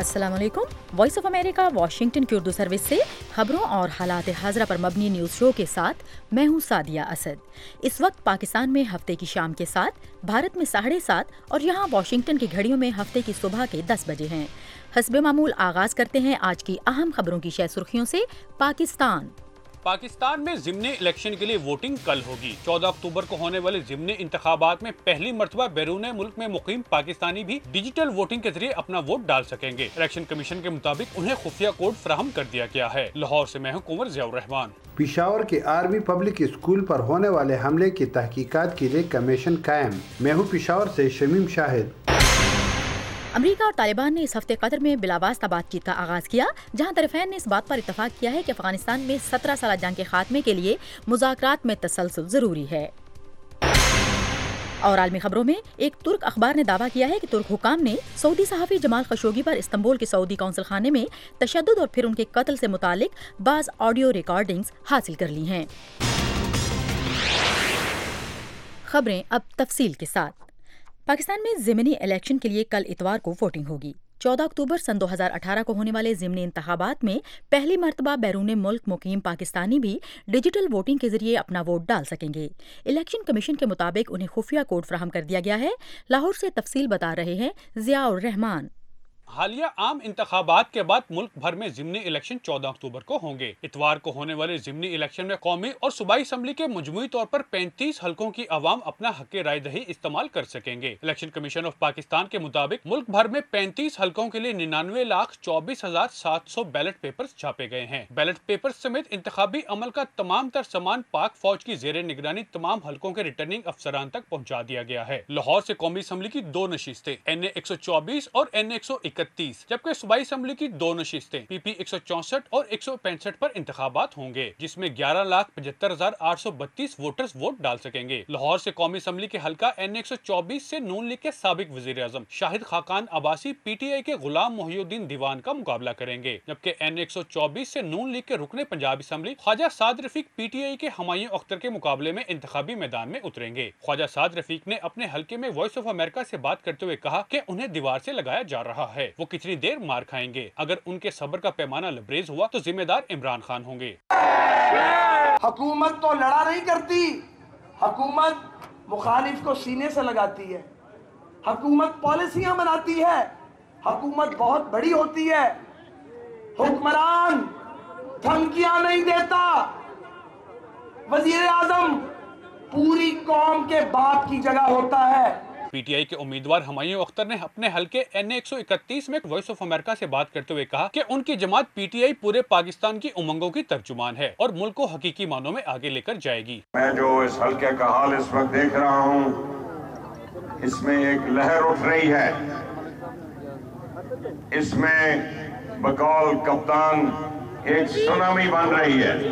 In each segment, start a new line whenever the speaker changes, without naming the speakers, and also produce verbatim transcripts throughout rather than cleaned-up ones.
السلام علیکم۔ Voice of America Washington کی اردو سروس سے خبروں اور حالات حاضرہ پر مبنی نیوز شو کے ساتھ میں ہوں سعدیہ اسد۔ اس وقت پاکستان میں ہفتے کی شام کے ساتھ، بھارت میں ساڑھے سات اور یہاں واشنگٹن کی گھڑیوں میں ہفتے کی صبح کے دس بجے ہیں۔ حسب معمول آغاز کرتے ہیں آج کی اہم خبروں کی شہ سرخیوں سے۔ پاکستان
پاکستان میں ضمنی الیکشن کے لیے ووٹنگ کل ہوگی۔ چودہ اکتوبر کو ہونے والے ضمنی انتخابات میں پہلی مرتبہ بیرون ملک میں مقیم پاکستانی بھی ڈیجیٹل ووٹنگ کے ذریعے اپنا ووٹ ڈال سکیں گے۔ الیکشن کمیشن کے مطابق انہیں خفیہ کوڈ فراہم کر دیا گیا ہے۔ لاہور سے میں ہوں کنور ضیاء الرحمان۔
پشاور کے آرمی پبلک اسکول پر ہونے والے حملے کی تحقیقات کے لیے کمیشن قائم۔ میں ہوں پشاور سے شمیم شاہد۔
امریکہ اور طالبان نے اس ہفتے قطر میں بلاواسطہ بات چیت کا آغاز کیا، جہاں طرفین نے اس بات پر اتفاق کیا ہے کہ افغانستان میں سترہ سالہ جنگ کے خاتمے کے لیے مذاکرات میں تسلسل ضروری ہے۔ اور عالمی خبروں میں ایک ترک اخبار نے دعویٰ کیا ہے کہ ترک حکام نے سعودی صحافی جمال خشوگی پر استنبول کے سعودی قونصل خانے میں تشدد اور پھر ان کے قتل سے متعلق بعض آڈیو ریکارڈنگز حاصل کر لی ہیں۔ خبریں اب تفصیل کے ساتھ۔ پاکستان میں ضمنی الیکشن کے لیے کل اتوار کو ووٹنگ ہوگی۔ چودہ اکتوبر سن دو ہزار اٹھارہ کو ہونے والے ضمنی انتخابات میں پہلی مرتبہ بیرون ملک مقیم پاکستانی بھی ڈیجیٹل ووٹنگ کے ذریعے اپنا ووٹ ڈال سکیں گے۔ الیکشن کمیشن کے مطابق انہیں خفیہ کوڈ فراہم کر دیا گیا ہے۔ لاہور سے تفصیل بتا رہے ہیں ضیاء الرحمان۔
حالیہ عام انتخابات کے بعد ملک بھر میں ضمنی الیکشن چودہ اکتوبر کو ہوں گے۔ اتوار کو ہونے والے ضمنی الیکشن میں قومی اور صوبائی اسمبلی کے مجموعی طور پر پینتیس حلقوں کی عوام اپنا حق رائے دہی استعمال کر سکیں گے۔ الیکشن کمیشن آف پاکستان کے مطابق ملک بھر میں پینتیس حلقوں کے لیے ننانوے لاکھ چوبیس ہزار سات سو بیلٹ پیپرز چھاپے گئے ہیں۔ بیلٹ پیپرز سمیت انتخابی عمل کا تمام تر سامان پاک فوج کی زیر نگرانی تمام حلقوں کے ریٹرننگ افسران تک پہنچا دیا گیا ہے۔ لاہور سے قومی اسمبلی کی دو نشستیں این اے ایک سو چوبیس اور این اے ایک سو اکتیس، جبکہ صوبائی اسمبلی کی دو نشستیں پی پی ایک سو چونسٹھ اور ایک سو پینسٹھ پر انتخابات ہوں گے، جس میں گیارہ لاکھ پچہتر ہزار آٹھ سو بتیس ووٹرز ووٹ ڈال سکیں گے۔ لاہور سے قومی اسمبلی کے حلقہ این ایک سو چوبیس سے نون لیگ کے سابق وزیر اعظم Shahid Khaqan Abbasi P T I کے غلام محی الدین دیوان کا مقابلہ کریں گے، جبکہ این ایک سو چوبیس سے نون لیگ کے رکن Punjab assembly Khawaja Saad Rafiq P T I Humayun ہمایوں اختر کے مقابلے میں انتخابی میدان میں اتریں گے۔ خواجہ سعد رفیق نے اپنے حلقے میں وائس آف امریکہ سے بات کرتے ہوئے کہا کہ انہیں دیوار سے لگایا جا رہا ہے، وہ کتنی دیر مار کھائیں گے۔ اگر ان کے صبر کا پیمانہ لبریز ہوا تو ذمہ دار عمران خان ہوں گے۔
حکومت تو لڑا نہیں کرتی، حکومت مخالف کو سینے سے لگاتی ہے، حکومت پالیسیاں بناتی ہے، حکومت بہت بڑی ہوتی ہے، حکمران دھمکیاں نہیں دیتا، وزیر اعظم پوری قوم کے باپ کی جگہ ہوتا ہے۔
پی ٹی آئی کے امیدوار ہمایوں اختر نے اپنے حلقے این اے ایک سو اکتیس میں وائس آف امریکہ سے بات کرتے ہوئے کہا کہ ان کی جماعت پی ٹی آئی پورے پاکستان کی امنگوں کی ترجمان ہے اور ملک کو حقیقی معنوں میں آگے لے کر جائے گی۔
میں جو اس حلقے کا حال اس وقت دیکھ رہا ہوں، اس میں ایک لہر اٹھ رہی ہے، اس میں بقول کپتان ایک سونامی بن رہی ہے،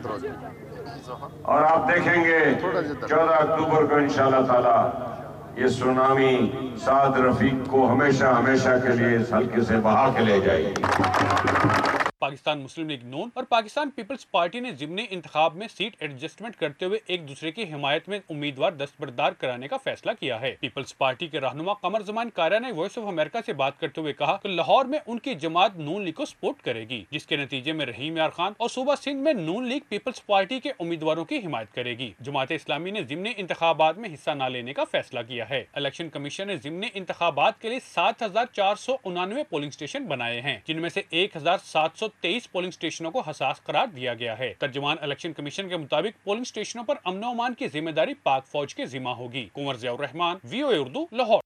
اور آپ دیکھیں گے چودہ اکتوبر کو انشاءاللہ تعالی یہ سونامی سعد رفیق کو ہمیشہ ہمیشہ کے لیے اس حلقے سے بہا کے لے جائے گی۔
پاکستان مسلم لیگ نون اور پاکستان پیپلز پارٹی نے ضمنی انتخاب میں سیٹ ایڈجسٹمنٹ کرتے ہوئے ایک دوسرے کی حمایت میں امیدوار دستبردار کرانے کا فیصلہ کیا ہے۔ پیپلز پارٹی کے رہنما قمر زمان کاریا نے وائس آف امریکہ سے بات کرتے ہوئے کہا کہ لاہور میں ان کی جماعت نون لیگ کو سپورٹ کرے گی، جس کے نتیجے میں رحیم یار خان اور صوبہ سندھ میں نون لیگ پیپلز پارٹی کے امیدواروں کی حمایت کرے گی۔ جماعت اسلامی نے ضمنی انتخابات میں حصہ نہ لینے کا فیصلہ کیا ہے۔ الیکشن کمیشن نے ضمنی انتخابات کے لیے سات ہزار چار سو انانوے پولنگ اسٹیشن بنائے ہیں، جن میں سے ایک ہزار سات سو تیئیس پولنگ اسٹیشنوں کو حساس قرار دیا گیا ہے۔ ترجمان الیکشن کمیشن کے مطابق پولنگ اسٹیشنوں پر امن و امان کی ذمہ داری پاک فوج کے ذمہ ہوگی۔ کنور ضیاء الرحمان، وی او اے اردو، لاہور۔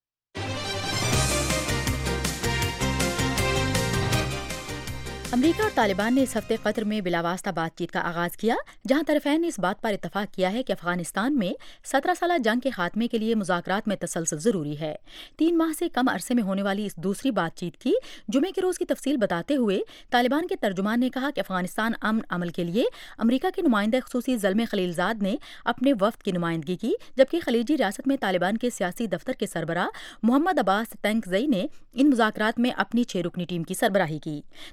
امریکہ اور طالبان نے اس ہفتے قطر میں بلاواسطہ بات چیت کا آغاز کیا، جہاں طرفین نے اس بات پر اتفاق کیا ہے کہ افغانستان میں سترہ سالہ جنگ کے خاتمے کے لیے مذاکرات میں تسلسل ضروری ہے۔ تین ماہ سے کم عرصے میں ہونے والی اس دوسری بات چیت کی جمعے کے روز کی تفصیل بتاتے ہوئے طالبان کے ترجمان نے کہا کہ افغانستان امن عمل کے لیے امریکہ کے نمائندہ خصوصی زلمے خلیل زاد نے اپنے وفد کی نمائندگی کی، جبکہ خلیجی ریاست میں طالبان کے سیاسی دفتر کے سربراہ محمد عباس تنگزئی نے ان مذاکرات میں اپنی چھ رکنی ٹیم کی سربراہی کی۔ طالبان کے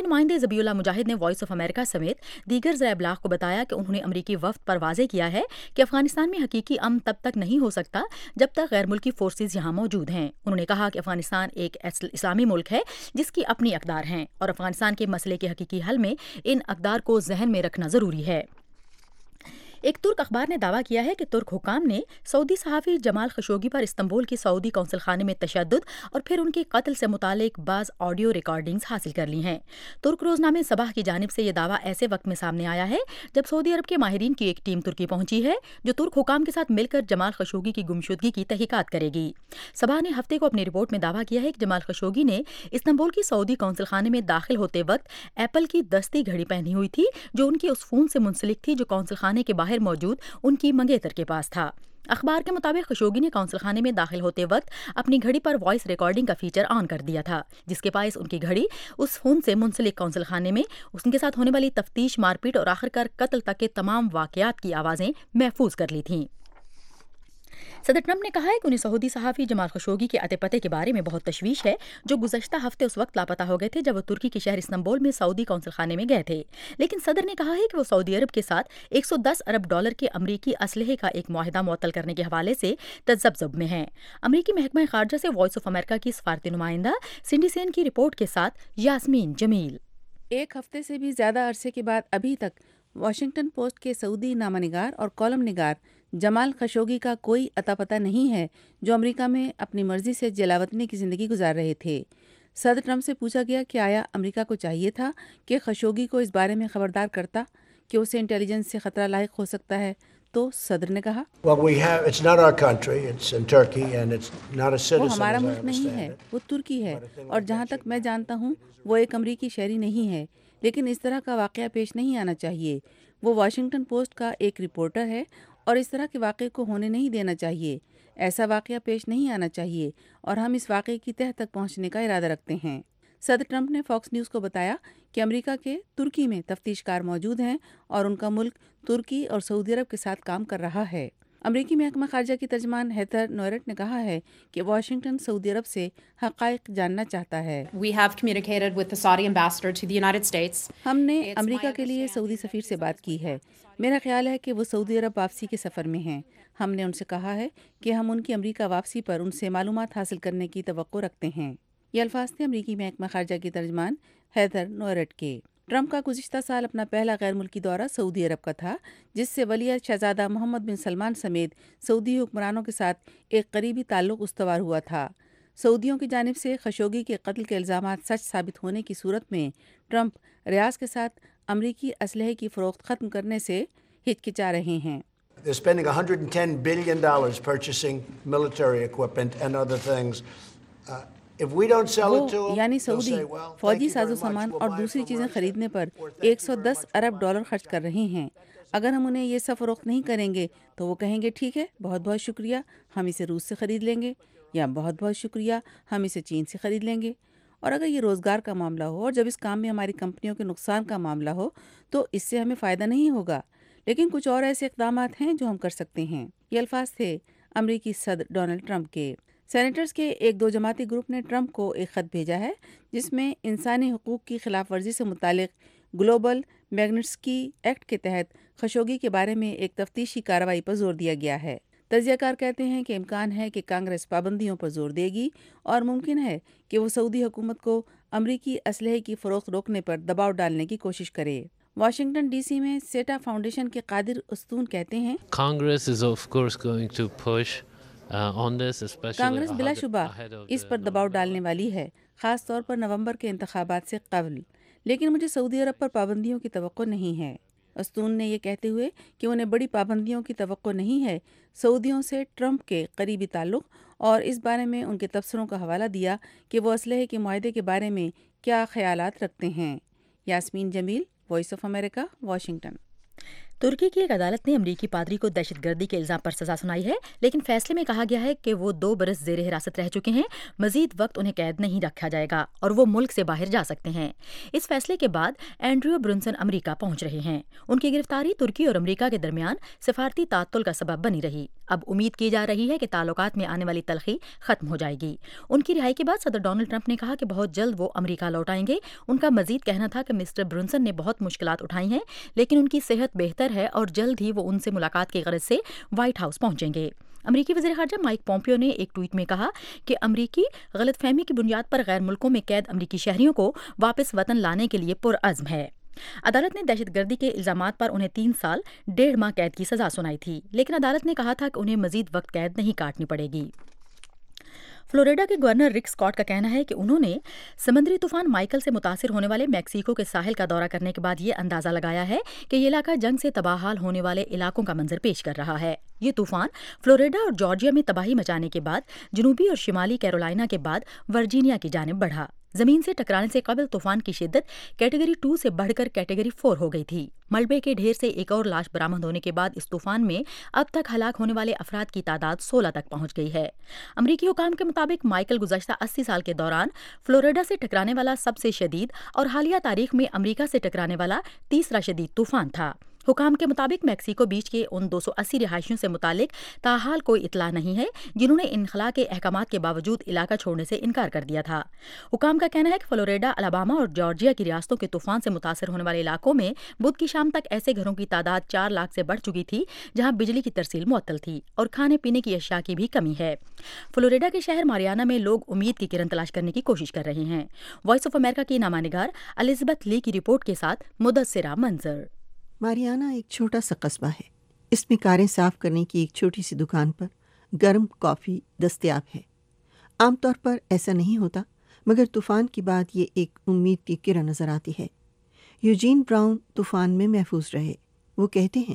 امریکی نمائندے ذبیح اللہ مجاہد نے وائس آف امریکہ سمیت دیگر ذرائع ابلاغ کو بتایا کہ انہوں نے امریکی وفد پر واضح کیا ہے کہ افغانستان میں حقیقی امن تب تک نہیں ہو سکتا جب تک غیر ملکی فورسز یہاں موجود ہیں۔ انہوں نے کہا کہ افغانستان ایک اسلامی ملک ہے جس کی اپنی اقدار ہیں اور افغانستان کے مسئلے کے حقیقی حل میں ان اقدار کو ذہن میں رکھنا ضروری ہے۔ ایک ترک اخبار نے دعویٰ کیا ہے کہ ترک حکام نے سعودی صحافی جمال خشوگی پر استنبول کی سعودی قونصل خانے میں تشدد اور پھر ان کے قتل سے متعلق بعض آڈیو ریکارڈنگز حاصل کر لی ہیں۔ ترک روزنامے صباح کی جانب سے یہ دعویٰ ایسے وقت میں سامنے آیا ہے جب سعودی عرب کے ماہرین کی ایک ٹیم ترکی پہنچی ہے جو ترک حکام کے ساتھ مل کر جمال خشوگی کی گمشدگی کی تحقیقات کرے گی۔ صباح نے ہفتے کو اپنی رپورٹ میں دعویٰ کیا ہے کہ جمال خشوگی نے استنبول کی سعودی قونصل خانے میں داخل ہوتے وقت ایپل کی دستی گھڑی پہنی ہوئی تھی جو ان کے اس فون سے منسلک تھی جو قونصل خانے کے باہر موجود ان کی منگیتر کے پاس تھا۔ اخبار کے مطابق خشوگی نے قونصل خانے میں داخل ہوتے وقت اپنی گھڑی پر وائس ریکارڈنگ کا فیچر آن کر دیا تھا جس کے باعث ان کی گھڑی اس فون سے منسلک قونصل خانے میں ان کے ساتھ ہونے والی تفتیش، مار پیٹ اور آخرکار قتل تک کے تمام واقعات کی آوازیں محفوظ کر لی تھیں۔ صدر ٹرمپ نے کہا ہے کہ انہیں سعودی صحافی جمال خشوگی کے اتے پتے کے بارے میں بہت تشویش ہے جو گزشتہ ہفتے اس وقت لاپتہ ہو گئے تھے جب وہ ترکی کے شہر استنبول میں سعودی قونصل خانے میں گئے تھے، لیکن صدر نے کہا ہے کہ وہ سعودی عرب کے ساتھ ایک سو دس ارب ڈالر کے امریکی اسلحے کا ایک معاہدہ معطل کرنے کے حوالے سے تذبذب میں ہیں۔ امریکی محکمہ خارجہ سے وائس آف امریکہ کی سفارتی نمائندہ سنڈی سین کی رپورٹ کے ساتھ یاسمین جمیل۔
ایک ہفتے سے بھی زیادہ عرصے کے بعد ابھی تک واشنگٹن پوسٹ کے سعودی نامہ نگار اور کالم نگار جمال خشوگی کا کوئی اتا پتہ نہیں ہے جو امریکہ میں اپنی مرضی سے جلاوطنی کی زندگی گزار رہے تھے۔ صدر ٹرمپ سے پوچھا گیا کہ آیا امریکہ کو چاہیے تھا کہ خشوگی کو اس بارے میں خبردار کرتا کہ اسے انٹیلیجنس سے خطرہ لاحق ہو سکتا ہے، تو صدر نے کہا
وہ
ہمارا ملک نہیں ہے، وہ ترکی ہے، اور جہاں تک میں جانتا ہوں وہ ایک امریکی شہری نہیں ہے، لیکن اس طرح کا واقعہ پیش نہیں آنا چاہیے۔ وہ واشنگٹن پوسٹ کا ایک رپورٹر ہے اور اس طرح کے واقعے کو ہونے نہیں دینا چاہیے۔ ایسا واقعہ پیش نہیں آنا چاہیے اور ہم اس واقعے کی تہہ تک پہنچنے کا ارادہ رکھتے ہیں۔ صدر ٹرمپ نے فاکس نیوز کو بتایا کہ امریکہ کے ترکی میں تفتیش کار موجود ہیں اور ان کا ملک ترکی اور سعودی عرب کے ساتھ کام کر رہا ہے۔ امریکی محکمہ خارجہ کی ترجمان ہیتھر نوئرٹ نے کہا ہے کہ واشنگٹن سعودی عرب سے حقائق جاننا چاہتا ہے۔
We have communicated with the Saudi ambassador to the United States.
ہم نے امریکہ کے لیے سعودی سفیر سے بات کی ہے۔ میرا خیال ہے کہ وہ سعودی عرب واپسی کے سفر میں ہیں۔ ہم نے ان سے کہا ہے کہ ہم ان کی امریکہ واپسی پر ان سے معلومات حاصل کرنے کی توقع رکھتے ہیں۔ یہ الفاظ تھے امریکی محکمہ خارجہ کی ترجمان ہیتھر نوئرٹ کے۔ ٹرمپ کا گزشتہ سال اپنا پہلا غیر ملکی دورہ سعودی عرب کا تھا، جس سے ولیعہد شہزادہ محمد بن سلمان سمیت سعودی حکمرانوں کے ساتھ ایک قریبی تعلق استوار ہوا تھا۔ سعودیوں کی جانب سے خشوگی کے قتل کے الزامات سچ ثابت ہونے کی صورت میں ٹرمپ ریاض کے ساتھ امریکی اسلحے کی فروخت ختم کرنے سے ہچکچا رہے ہیں۔
They're spending one hundred ten billion dollars purchasing military equipment and other things. Uh, if we don't sell it to them,
یعنی
they'll
سعودی
say, well,
فوجی
thank you
ساز و
very much.
سامان
We'll
اور
buy it
دوسری
from
چیزیں
Russia.
خریدنے پر
Or thank
ایک
you
سو
very
دس
much.
ارب ڈالر خرچ کر رہے ہیں۔ اگر ہم انہیں یہ سب فروخت نہیں کریں گے تو وہ کہیں گے ٹھیک ہے، بہت بہت شکریہ، ہم اسے روس سے خرید لیں گے، یا بہت بہت شکریہ، ہم اسے چین سے خرید لیں گے۔ اور اگر یہ روزگار کا معاملہ ہو اور جب اس کام میں ہماری کمپنیوں کے نقصان کا معاملہ ہو تو اس سے ہمیں فائدہ نہیں ہوگا، لیکن کچھ اور ایسے اقدامات ہیں جو ہم کر سکتے ہیں۔ یہ الفاظ تھے امریکی صدر ڈونلڈ ٹرمپ کے۔ سینیٹرز کے ایک دو جماعتی گروپ نے ٹرمپ کو ایک خط بھیجا ہے جس میں انسانی حقوق کی خلاف ورزی سے متعلق گلوبل میگنٹسکی ایکٹ کے تحت خشوگی کے بارے میں ایک تفتیشی کارروائی پر زور دیا گیا ہے۔ تجزیہ کار کہتے ہیں کہ امکان ہے کہ کانگریس پابندیوں پر زور دے گی اور ممکن ہے کہ وہ سعودی حکومت کو امریکی اسلحے کی فروخت روکنے پر دباؤ ڈالنے کی کوشش کرے۔ واشنگٹن ڈی سی میں سیٹا فاؤنڈیشن کے قادر استون کہتے ہیں
Congress is of course going to push uh, on this, especially
Congress بلا
ahead-
شبہ
ahead of
اس
the
پر دباؤ
November
ڈالنے والی ہے، خاص طور پر نومبر کے انتخابات سے قبل، لیکن مجھے سعودی عرب پر پابندیوں کی توقع نہیں ہے۔ استون نے یہ کہتے ہوئے کہ انہیں بڑی پابندیوں کی توقع نہیں ہے، سعودیوں سے ٹرمپ کے قریبی تعلق اور اس بارے میں ان کے تبصروں کا حوالہ دیا کہ وہ اسلحے کے معاہدے کے بارے میں کیا خیالات رکھتے ہیں۔ Yasmeen Jamil, Voice of America, Washington.
Turkey کی ایک عدالت نے امریکی پادری کو دہشت گردی کے الزام پر سزا سنائی ہے، لیکن فیصلے میں کہا گیا ہے کہ وہ دو برس زیر حراست رہ چکے ہیں، مزید وقت انہیں قید نہیں رکھا جائے گا اور وہ ملک سے باہر جا سکتے ہیں۔ اس فیصلے کے بعد اینڈریو برنسن امریکہ پہنچ رہے ہیں۔ ان کی گرفتاری ترکی اور امریکہ کے درمیان سفارتی تعطل کا سبب بنی رہی۔ اب امید کی جا رہی ہے کہ تعلقات میں آنے والی تلخی ختم ہو جائے گی۔ ان کی رہائی کے بعد صدر ڈونلڈ ٹرمپ نے کہا کہ بہت جلد وہ امریکہ لوٹ آئیں گے۔ ان کا مزید کہنا تھا کہ مسٹر برنسن نے بہت مشکلات اٹھائی ہیں، لیکن ان کی صحت بہتر ہے اور جلد ہی وہ ان سے ملاقات کی غرض سے وائٹ ہاؤس پہنچیں گے۔ امریکی وزیر خارجہ مائک پومپیو نے ایک ٹویٹ میں کہا کہ امریکی غلط فہمی کی بنیاد پر غیر ملکوں میں قید امریکی شہریوں کو واپس وطن لانے کے لیے پرعزم ہے۔ عدالت نے دہشت گردی کے الزامات پر انہیں تین سال ڈیڑھ ماہ قید کی سزا سنائی تھی، لیکن عدالت نے کہا تھا کہ انہیں مزید وقت قید نہیں کاٹنی پڑے گی۔ فلوریڈا کے گورنر رک اسکاٹ کا کہنا ہے کہ انہوں نے سمندری طوفان مائیکل سے متاثر ہونے والے میکسیکو کے ساحل کا دورہ کرنے کے بعد یہ اندازہ لگایا ہے کہ یہ علاقہ جنگ سے تباہ حال ہونے والے علاقوں کا منظر پیش کر رہا ہے۔ یہ طوفان فلوریڈا اور جارجیا میں تباہی مچانے کے بعد جنوبی اور شمالی کیرولائنا کے بعد ورجینیا کی جانب بڑھا۔ زمین سے ٹکرانے سے قبل طوفان کی شدت کیٹیگری ٹو سے بڑھ کر کیٹیگری فور ہو گئی تھی۔ ملبے کے ڈھیر سے ایک اور لاش برآمد ہونے کے بعد اس طوفان میں اب تک ہلاک ہونے والے افراد کی تعداد سولہ تک پہنچ گئی ہے۔ امریکی حکام کے مطابق مائیکل گزشتہ اسی سال کے دوران فلوریڈا سے ٹکرانے والا سب سے شدید اور حالیہ تاریخ میں امریکہ سے ٹکرانے والا تیسرا شدید طوفان تھا۔ حکام کے مطابق میکسیکو بیچ کے ان دو سو اسی رہائشیوں سے متعلق تاحال کوئی اطلاع نہیں ہے جنہوں نے انخلاء کے احکامات کے باوجود علاقہ چھوڑنے سے انکار کر دیا تھا۔ حکام کا کہنا ہے کہ فلوریڈا، الاباما اور جارجیا کی ریاستوں کے طوفان سے متاثر ہونے والے علاقوں میں بدھ کی شام تک ایسے گھروں کی تعداد چار لاکھ سے بڑھ چکی تھی جہاں بجلی کی ترسیل معطل تھی اور کھانے پینے کی اشیاء کی بھی کمی ہے۔ فلوریڈا کے شہر ماریانا میں لوگ امید کی کرن تلاش کرنے کی کوشش کر رہے ہیں۔ وائس آف امریکہ کی نامہ نگار الزبتھ لی کی رپورٹ کے ساتھ مدثرہ منظر۔
ماریانا ایک چھوٹا سا قصبہ ہے۔ اس میں کاریں صاف کرنے کی ایک چھوٹی سی دکان پر گرم کافی دستیاب ہے۔ عام طور پر ایسا نہیں ہوتا، مگر طوفان کے بعد یہ ایک امید کی کرن نظر آتی ہے۔ یوجین براؤن طوفان میں محفوظ رہے۔ وہ کہتے ہیں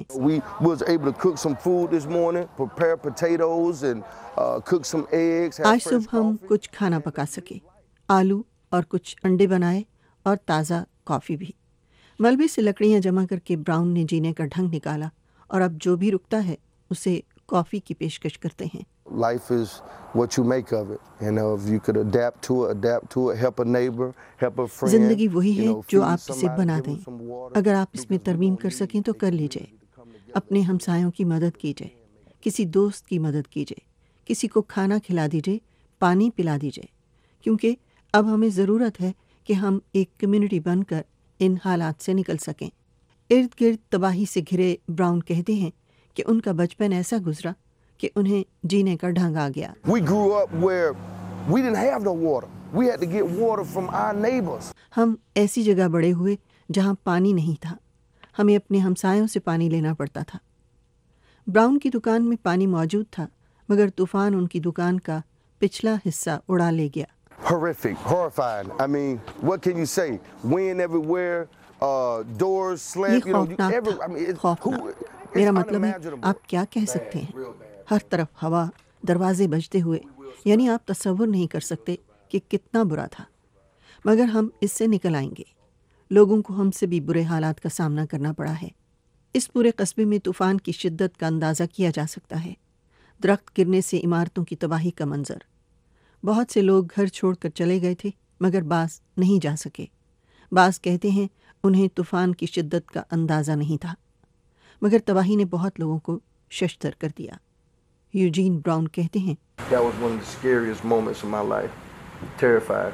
آج صبح ہم کچھ کھانا پکا سکے، آلو اور کچھ انڈے بنائے اور تازہ کافی بھی۔ ملبے سے لکڑیاں جمع کر کے براؤن نے جینے کا ڈھنگ نکالا اور اب جو بھی رکتا ہے اسے کافی کی پیشکش کرتے ہیں۔
Life is what you make of it. You know, if you could adapt to it, adapt to it, help a neighbor, help a friend.
زندگی وہی ہے جو آپ اسے بنا دیں۔ اگر آپ اس میں ترمیم کر سکیں تو کر لیجئے۔ اپنے ہمسایوں کی مدد کیجئے، کسی دوست کی مدد کیجئے، کسی کو کھانا کھلا دیجئے، پانی پلا دیجئے، کیونکہ اب ہمیں ضرورت ہے کہ ہم ایک کمیونٹی بن کر ان حالات سے نکل سکیں۔ ارد گرد تباہی سے گھرے براؤن کہتے ہیں کہ ان کا بچپن ایسا گزرا کہ انہیں جینے کا ڈھنگ آ گیا۔
We grew up where we didn't have no water. We had to get water from our neighbors.
ہم ایسی جگہ بڑے ہوئے جہاں پانی نہیں تھا، ہمیں اپنے ہمسایوں سے پانی لینا پڑتا تھا۔ براؤن کی دکان میں پانی موجود تھا، مگر طوفان ان کی دکان کا پچھلا حصہ اڑا لے گیا۔
Horrific, horrifying. I mean, what can you say? Wind everywhere, uh, doors slammed.
یہ خوفناک تھا، خوفناک۔ میرا مطلب ہے آپ کیا کہہ سکتے ہیں، ہر طرف ہوا، دروازے بجتے ہوئے، یعنی آپ تصور نہیں کر سکتے کہ کتنا برا تھا، مگر ہم اس سے نکل آئیں گے۔ لوگوں کو ہم سے بھی برے حالات کا سامنا کرنا پڑا ہے۔ اس پورے قصبے میں طوفان کی شدت کا اندازہ کیا جا سکتا ہے۔ درخت گرنے سے عمارتوں کی تباہی کا منظر۔ بہت سے لوگ گھر چھوڑ کر چلے گئے تھے مگر بعض نہیں جا سکے۔ بعض کہتے ہیں انہیں طوفان کی شدت کا اندازہ نہیں تھا، مگر تباہی نے بہت لوگوں کو ششدر کر دیا۔ یوجین براؤن کہتے ہیں
That was one of the scariest moments of my life. Terrified.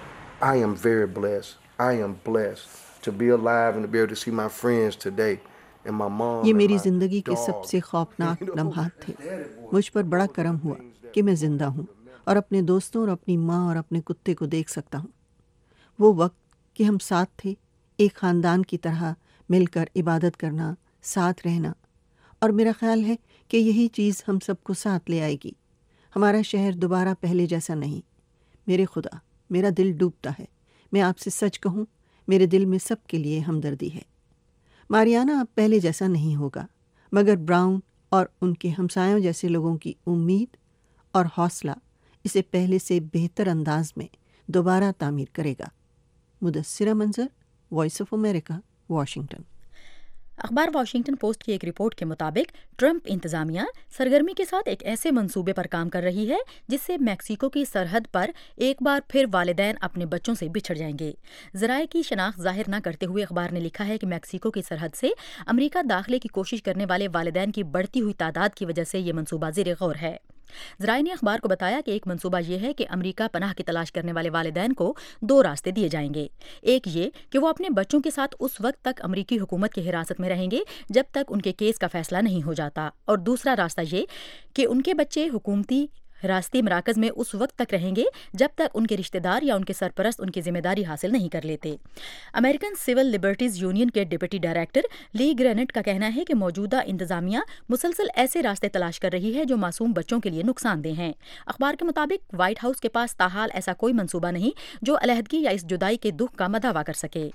I am very blessed. I am blessed to be alive and to be able to see my friends today and my mom.
یہ میری زندگی کے سب سے خوفناک لمحات تھے۔ مجھ پر بڑا کرم ہوا کہ میں زندہ ہوں اور اپنے دوستوں اور اپنی ماں اور اپنے کتے کو دیکھ سکتا ہوں۔ وہ وقت کہ ہم ساتھ تھے، ایک خاندان کی طرح مل کر عبادت کرنا، ساتھ رہنا، اور میرا خیال ہے کہ یہی چیز ہم سب کو ساتھ لے آئے گی۔ ہمارا شہر دوبارہ پہلے جیسا نہیں۔ میرے خدا، میرا دل ڈوبتا ہے۔ میں آپ سے سچ کہوں، میرے دل میں سب کے لیے ہمدردی ہے۔ ماریانا اب پہلے جیسا نہیں ہوگا، مگر براؤن اور ان کے ہمسایوں جیسے لوگوں کی امید اور حوصلہ اسے پہلے سے بہتر انداز میں دوبارہ تعمیر کرے گا۔ Mudassira Manzar, Voice of America, Washington.
اخبار واشنگٹن پوسٹ کی ایک رپورٹ کے مطابق ٹرمپ انتظامیہ سرگرمی کے ساتھ ایک ایسے منصوبے پر کام کر رہی ہے جس سے میکسیکو کی سرحد پر ایک بار پھر والدین اپنے بچوں سے بچھڑ جائیں گے۔ ذرائع کی شناخت ظاہر نہ کرتے ہوئے اخبار نے لکھا ہے کہ میکسیکو کی سرحد سے امریکہ داخلے کی کوشش کرنے والے والدین کی بڑھتی ہوئی تعداد کی وجہ سے یہ منصوبہ زیر غور ہے۔ ذرائع نے اخبار کو بتایا کہ ایک منصوبہ یہ ہے کہ امریکہ پناہ کی تلاش کرنے والے والدین کو دو راستے دیے جائیں گے۔ ایک یہ کہ وہ اپنے بچوں کے ساتھ اس وقت تک امریکی حکومت کی حراست میں رہیں گے جب تک ان کے کیس کا فیصلہ نہیں ہو جاتا، اور دوسرا راستہ یہ کہ ان کے بچے حکومتی حراستی مراکز میں اس وقت تک رہیں گے جب تک ان کے رشتہ دار یا ان کے سرپرست ان کی ذمہ داری حاصل نہیں کر لیتے۔ امریکن سول لبرٹیز یونین کے ڈپٹی ڈائریکٹر لی گرینٹ کا کہنا ہے کہ موجودہ انتظامیہ مسلسل ایسے راستے تلاش کر رہی ہے جو معصوم بچوں کے لیے نقصان دہ ہیں۔ اخبار کے مطابق وائٹ ہاؤس کے پاس تاحال ایسا کوئی منصوبہ نہیں جو علیحدگی یا اس جدائی کے دکھ کا مداوع کر سکے۔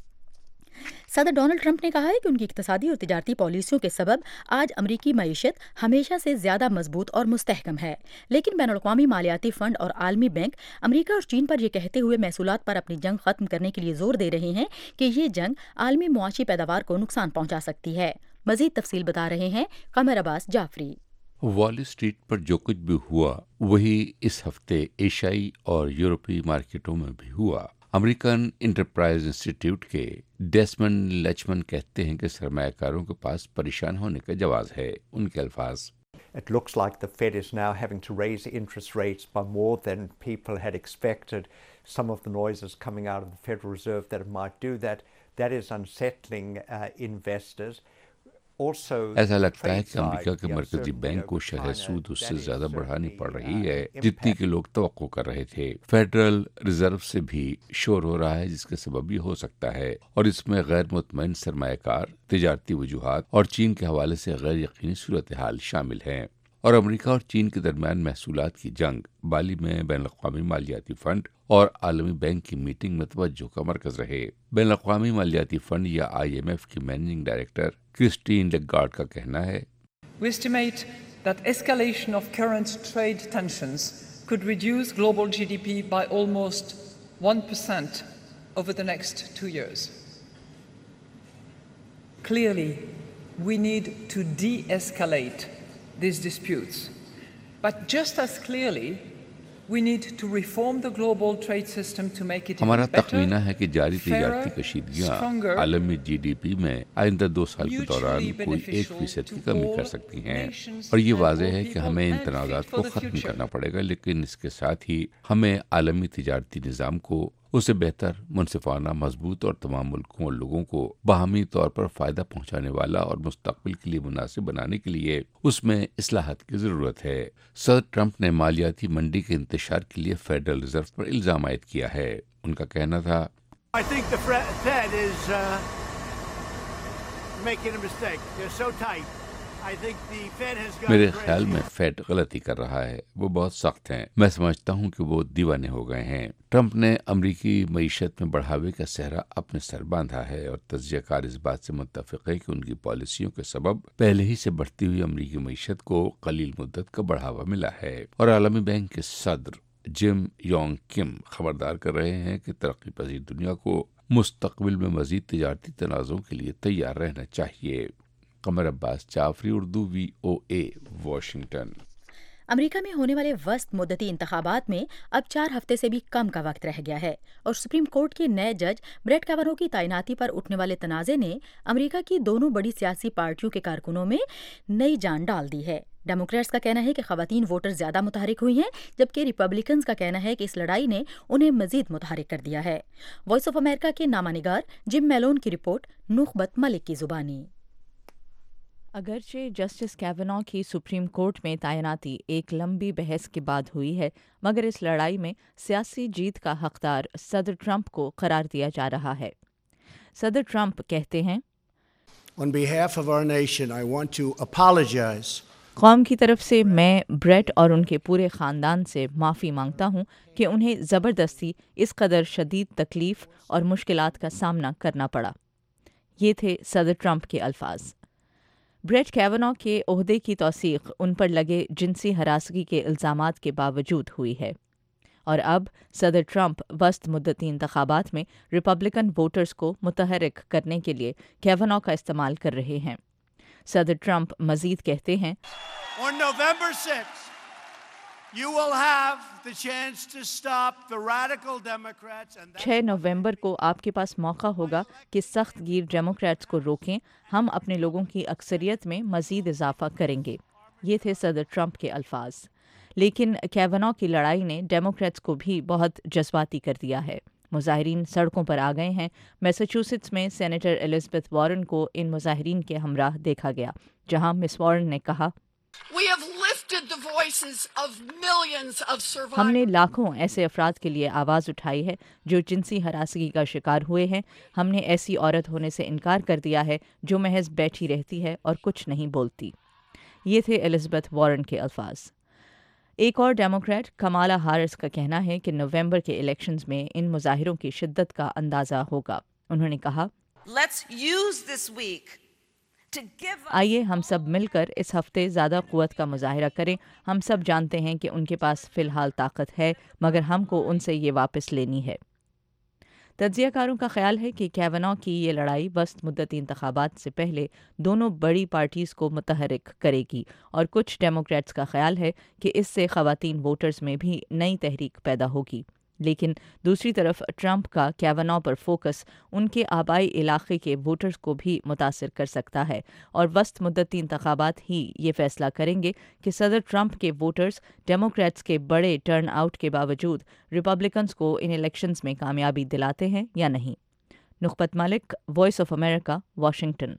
صدر ڈونلڈ ٹرمپ نے کہا ہے کہ ان کی اقتصادی اور تجارتی پالیسیوں کے سبب آج امریکی معیشت ہمیشہ سے زیادہ مضبوط اور مستحکم ہے، لیکن بین الاقوامی مالیاتی فنڈ اور عالمی بینک امریکہ اور چین پر یہ کہتے ہوئے محصولات پر اپنی جنگ ختم کرنے کے لیے زور دے رہے ہیں کہ یہ جنگ عالمی معاشی پیداوار کو نقصان پہنچا سکتی ہے۔ مزید تفصیل بتا رہے ہیں قمر عباس جعفری۔
وال اسٹریٹ پر جو کچھ بھی ہوا وہی اس ہفتے ایشیائی اور یورپی مارکیٹوں میں بھی ہوا۔ امریکن انٹرپرائز انسٹیٹیوٹ کے ڈیسمنڈ لیچمن کہتے ہیں کہ سرمایہ کاروں کے پاس پریشان ہونے کا جواز ہے۔ ان کے الفاظ:
It looks like the Fed is now having to raise interest rates by more than people had expected. Some of the noises coming out of the Federal Reserve that it might do that, that is unsettling uh, investors.
ایسا لگتا ہے کہ امریکہ کے مرکزی bank کو شرح سود اس سے زیادہ بڑھانی پڑ رہی ہے جتنی کہ لوگ توقع کر رہے تھے۔ فیڈرل ریزرو سے بھی شور ہو رہا ہے جس کا سبب بھی ہو سکتا ہے، اور اس میں غیر مطمئن سرمایہ کار، تجارتی وجوہات اور چین کے حوالے سے غیر یقینی صورتحال شامل ہیں۔ اور امریکہ اور چین کے درمیان محصولات کی جنگ بالی میں بین الاقوامی مالیاتی فنڈ اور عالمی بینک کی میٹنگ میں توجہ کا مرکز رہے۔ بین الاقوامی مالیاتی فنڈ یا آئی ایم ایف کی مینیجنگ ڈائریکٹر کرسٹین لیگارڈ کا کہنا ہے:
We estimate that escalation of current trade tensions could reduce global G D P by almost one percent over the next two years. Clearly, we need to de-escalate these disputes. But just as clearly, we need to reform the global trade system to make it
ہمارا
better,
تخمینہ ہے کہ جاری تجارتی کشیدگیاں
stronger,
عالمی G D P میں آئندہ دو سال کے دوران کوئی ایک فیصد کی کمی کر سکتی ہیں، اور یہ واضح ہے کہ ہمیں ان تنازعات کو ختم کرنا پڑے گا، لیکن اس کے ساتھ ہی ہمیں عالمی تجارتی نظام کو اسے بہتر، منصفانہ، مضبوط اور تمام ملکوں اور لوگوں کو باہمی طور پر فائدہ پہنچانے والا اور مستقبل کے لیے مناسب بنانے کے لیے اس میں اصلاحات کی ضرورت ہے۔ صدر ٹرمپ نے مالیاتی منڈی کے انتشار کے لیے فیڈرل ریزرو پر الزام عائد کیا ہے۔ ان کا کہنا تھا:
I think the Fed is uh, making a mistake. They're so tight. I think the Fed has got
میرے خیال میں فیڈ غلطی کر رہا ہے، وہ بہت سخت ہیں، میں سمجھتا ہوں کہ وہ دیوانے ہو گئے ہیں۔ ٹرمپ نے امریکی معیشت میں بڑھاوے کا صحرا اپنے سر باندھا ہے، اور تجزیہ کار اس بات سے متفق ہے کہ ان کی پالیسیوں کے سبب پہلے ہی سے بڑھتی ہوئی امریکی معیشت کو قلیل مدت کا بڑھاوا ملا ہے۔ اور عالمی بینک کے صدر جم یونگ کم خبردار کر رہے ہیں کہ ترقی پذیر دنیا کو مستقبل میں مزید تجارتی تنازعوں کے لیے تیار رہنا چاہیے۔ Qamar Abbas Jafri, Urdu, V O A, Washington.
America میں ہونے والے وسط مدتی انتخابات میں اب چار ہفتے سے بھی کم کا وقت رہ گیا ہے، اور سپریم کورٹ کے نئے جج بریٹ کیوانو کی تعیناتی پر اٹھنے والے تنازع نے امریکہ کی دونوں بڑی سیاسی پارٹیوں کے کارکنوں میں نئی جان ڈال دی ہے۔ ڈیموکریٹس کا کہنا ہے کہ خواتین ووٹر زیادہ متحرک ہوئی ہیں، جبکہ ریپبلکنز کا کہنا ہے کہ اس لڑائی نے انہیں مزید متحرک کر دیا ہے۔ وائس آف امریکہ کے نامہ نگار جم میلون کی رپورٹ، نخبت ملک کی زبانی۔
اگرچہ جسٹس کیوانو کی سپریم کورٹ میں تعیناتی ایک لمبی بحث کے بعد ہوئی ہے، مگر اس لڑائی میں سیاسی جیت کا حقدار صدر ٹرمپ کو قرار دیا جا رہا ہے۔ صدر ٹرمپ کہتے ہیں:
On behalf of our nation, I want to apologize.
قوم کی طرف سے میں بریٹ اور ان کے پورے خاندان سے معافی مانگتا ہوں کہ انہیں زبردستی اس قدر شدید تکلیف اور مشکلات کا سامنا کرنا پڑا۔ یہ تھے صدر ٹرمپ کے الفاظ۔ بریٹ کیوانو کے عہدے کی توثیق ان پر لگے جنسی ہراسگی کے الزامات کے باوجود ہوئی ہے۔ اور اب صدر ٹرمپ وسط مدتی انتخابات میں ریپبلکن ووٹرز کو متحرک کرنے کے لیے کیونو کا استعمال کر رہے ہیں۔ صدر ٹرمپ مزید کہتے ہیں
On November sixth, you will have the chance to stop the radical Democrats and
چھ نومبر کو آپ کے پاس موقع ہوگا کہ سخت گیر ڈیموکریٹس کو روکیں، ہم اپنے لوگوں کی اکثریت میں مزید اضافہ کریں گے۔ یہ تھے صدر ٹرمپ کے الفاظ۔ لیکن کیونو کی لڑائی نے ڈیموکریٹس کو بھی بہت جذباتی کر دیا ہے۔ مظاہرین سڑکوں پر آ گئے ہیں۔ میساچوسٹس میں سینیٹر الزبتھ وارن کو ان مظاہرین کے ہمراہ دیکھا گیا، جہاں مس وارن نے کہا ہم نے لاکھوں ایسے افراد کے لیے آواز اٹھائی ہے جو جنسی ہراسگی کا شکار ہوئے ہیں۔ ہم نے ایسی عورت ہونے سے انکار کر دیا ہے جو محض بیٹھی رہتی ہے اور کچھ نہیں بولتی۔ یہ تھے الزبتھ وارن کے الفاظ۔ ایک اور ڈیموکریٹ کمالا ہارس کا کہنا ہے کہ نومبر کے الیکشنز میں ان مظاہروں کی شدت کا اندازہ ہوگا۔ انہوں نے کہا آئیے ہم سب مل کر اس ہفتے زیادہ قوت کا مظاہرہ کریں۔ ہم سب جانتے ہیں کہ ان کے پاس فی الحال طاقت ہے، مگر ہم کو ان سے یہ واپس لینی ہے۔ تجزیہ کاروں کا خیال ہے کہ کیونو کی یہ لڑائی وسط مدتی انتخابات سے پہلے دونوں بڑی پارٹیز کو متحرک کرے گی، اور کچھ ڈیموکریٹس کا خیال ہے کہ اس سے خواتین ووٹرز میں بھی نئی تحریک پیدا ہوگی۔ لیکن دوسری طرف ٹرمپ کا کیونو پر فوکس ان کے آبائی علاقے کے ووٹرز کو بھی متاثر کر سکتا ہے، اور وسط مدتی انتخابات ہی یہ فیصلہ کریں گے کہ صدر ٹرمپ کے ووٹرز ڈیموکریٹس کے بڑے ٹرن آؤٹ کے باوجود ریپبلکنز کو ان الیکشنز میں کامیابی دلاتے ہیں یا نہیں۔ Nikhat Malik, Voice of America, Washington.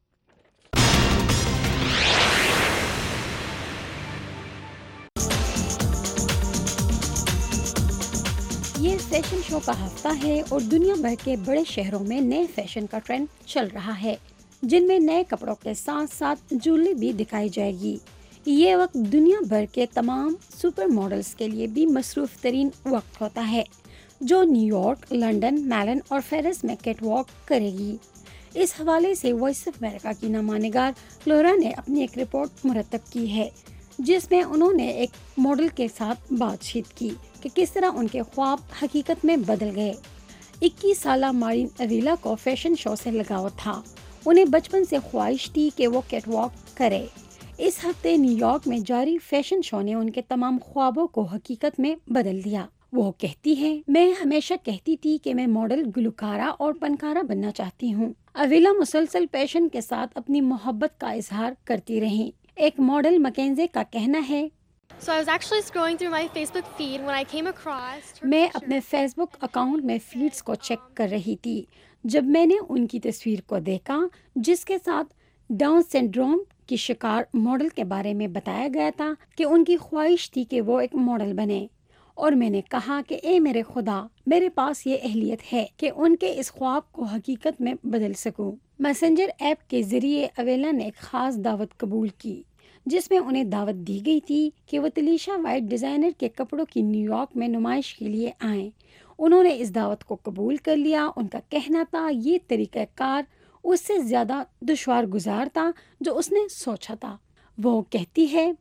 یہ فیشن شو کا ہفتہ ہے اور دنیا بھر کے بڑے شہروں میں نئے فیشن کا ٹرینڈ چل رہا ہے، جن میں نئے کپڑوں کے ساتھ ساتھ جویلری بھی دکھائی جائے گی۔ یہ وقت دنیا بھر کے تمام سپر ماڈلز کے لیے بھی مصروف ترین وقت ہوتا ہے، جو نیو یارک، لنڈن، میلن اور پیرس میں کیٹ واک کرے گی۔ اس حوالے سے وائس آف امریکہ کی نامہ نگار لورا نے اپنی ایک رپورٹ مرتب کی ہے، جس میں انہوں نے ایک ماڈل کے ساتھ بات چیت کی کہ کس طرح ان کے خواب حقیقت میں بدل گئے۔ اکیس سالہ مارین اویلا کو فیشن شو سے لگاؤ تھا۔ انہیں بچپن سے خواہش تھی کہ وہ کیٹ واک کرے۔ اس ہفتے نیو یارک میں جاری فیشن شو نے ان کے تمام خوابوں کو حقیقت میں بدل دیا۔ وہ کہتی ہیں، میں ہمیشہ کہتی تھی کہ میں ماڈل، گلوکارہ اور فنکارہ بننا چاہتی ہوں۔ اویلا مسلسل پیشن کے ساتھ اپنی محبت کا اظہار کرتی رہیں۔ ایک ماڈل مکینزے کا کہنا ہے،
So I was actually scrolling through my Facebook feed when I came across
میں اپنے فیس بک اکاؤنٹ میں فیڈز کو چیک کر رہی تھی جب میں نے ان کی تصویر کو دیکھا جس کے ساتھ ڈاؤن سنڈروم کی شکار ماڈل کے بارے میں بتایا گیا تھا کہ ان کی خواہش تھی کہ وہ ایک ماڈل بنے، اور میں نے کہا کہ اے میرے خدا، میرے پاس یہ اہلیت ہے کہ ان کے اس خواب کو حقیقت میں بدل سکوں۔ میسنجر ایپ کے ذریعے اویلا نے ایک خاص دعوت قبول کی، جس میں انہیں دعوت دی گئی تھی کہ وہ تلیشا وائٹ ڈیزائنر کے کپڑوں کی نیو یارک میں نمائش کے لیے آئیں۔ انہوں نے اس دعوت کو قبول کر لیا۔ ان کا کہنا تھا یہ طریقہ کار اس سے زیادہ دشوار گزار تھا جو اس نے سوچا تھا۔ وہ کہتی ہے،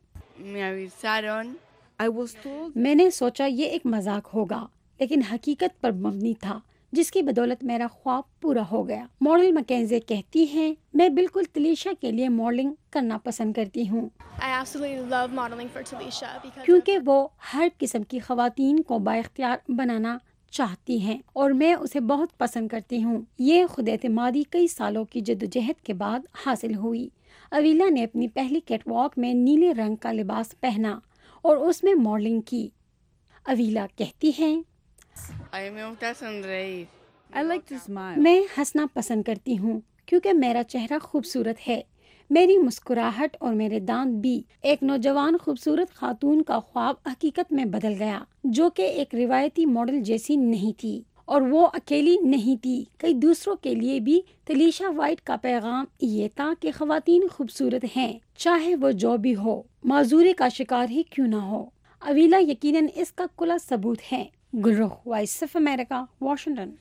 میں نے سوچا یہ ایک مذاق ہوگا، لیکن حقیقت پر مبنی تھا، جس کی بدولت میرا خواب پورا ہو گیا۔ ماڈل مکینزے کہتی ہیں، میں بالکل تلیشا کے لیے ماڈلنگ کرنا پسند کرتی ہوں کیونکہ وہ ہر قسم کی خواتین کو بااختیار بنانا چاہتی ہیں اور میں اسے بہت پسند کرتی ہوں۔ یہ خود اعتمادی کئی سالوں کی جدوجہد کے بعد حاصل ہوئی۔ اویلا نے اپنی پہلی کیٹ واک میں نیلے رنگ کا لباس پہنا اور اس میں ماڈلنگ کی۔ اویلا کہتی ہیں، میں ہنسنا پسند کرتی ہوں کیونکہ میرا چہرہ خوبصورت ہے، میری مسکراہٹ اور میرے دانت بھی۔ ایک نوجوان خوبصورت خاتون کا خواب حقیقت میں بدل گیا، جو کہ ایک روایتی ماڈل جیسی نہیں تھی، اور وہ اکیلی نہیں تھی، کئی دوسروں کے لیے بھی۔ تلیشا وائٹ کا پیغام یہ تھا کہ خواتین خوبصورت ہیں، چاہے وہ جو بھی ہو، معذوری کا شکار ہی کیوں نہ ہو۔ اویلا یقیناً اس کا کھلا ثبوت ہے۔ Gulrukh, Voice of America, Washington.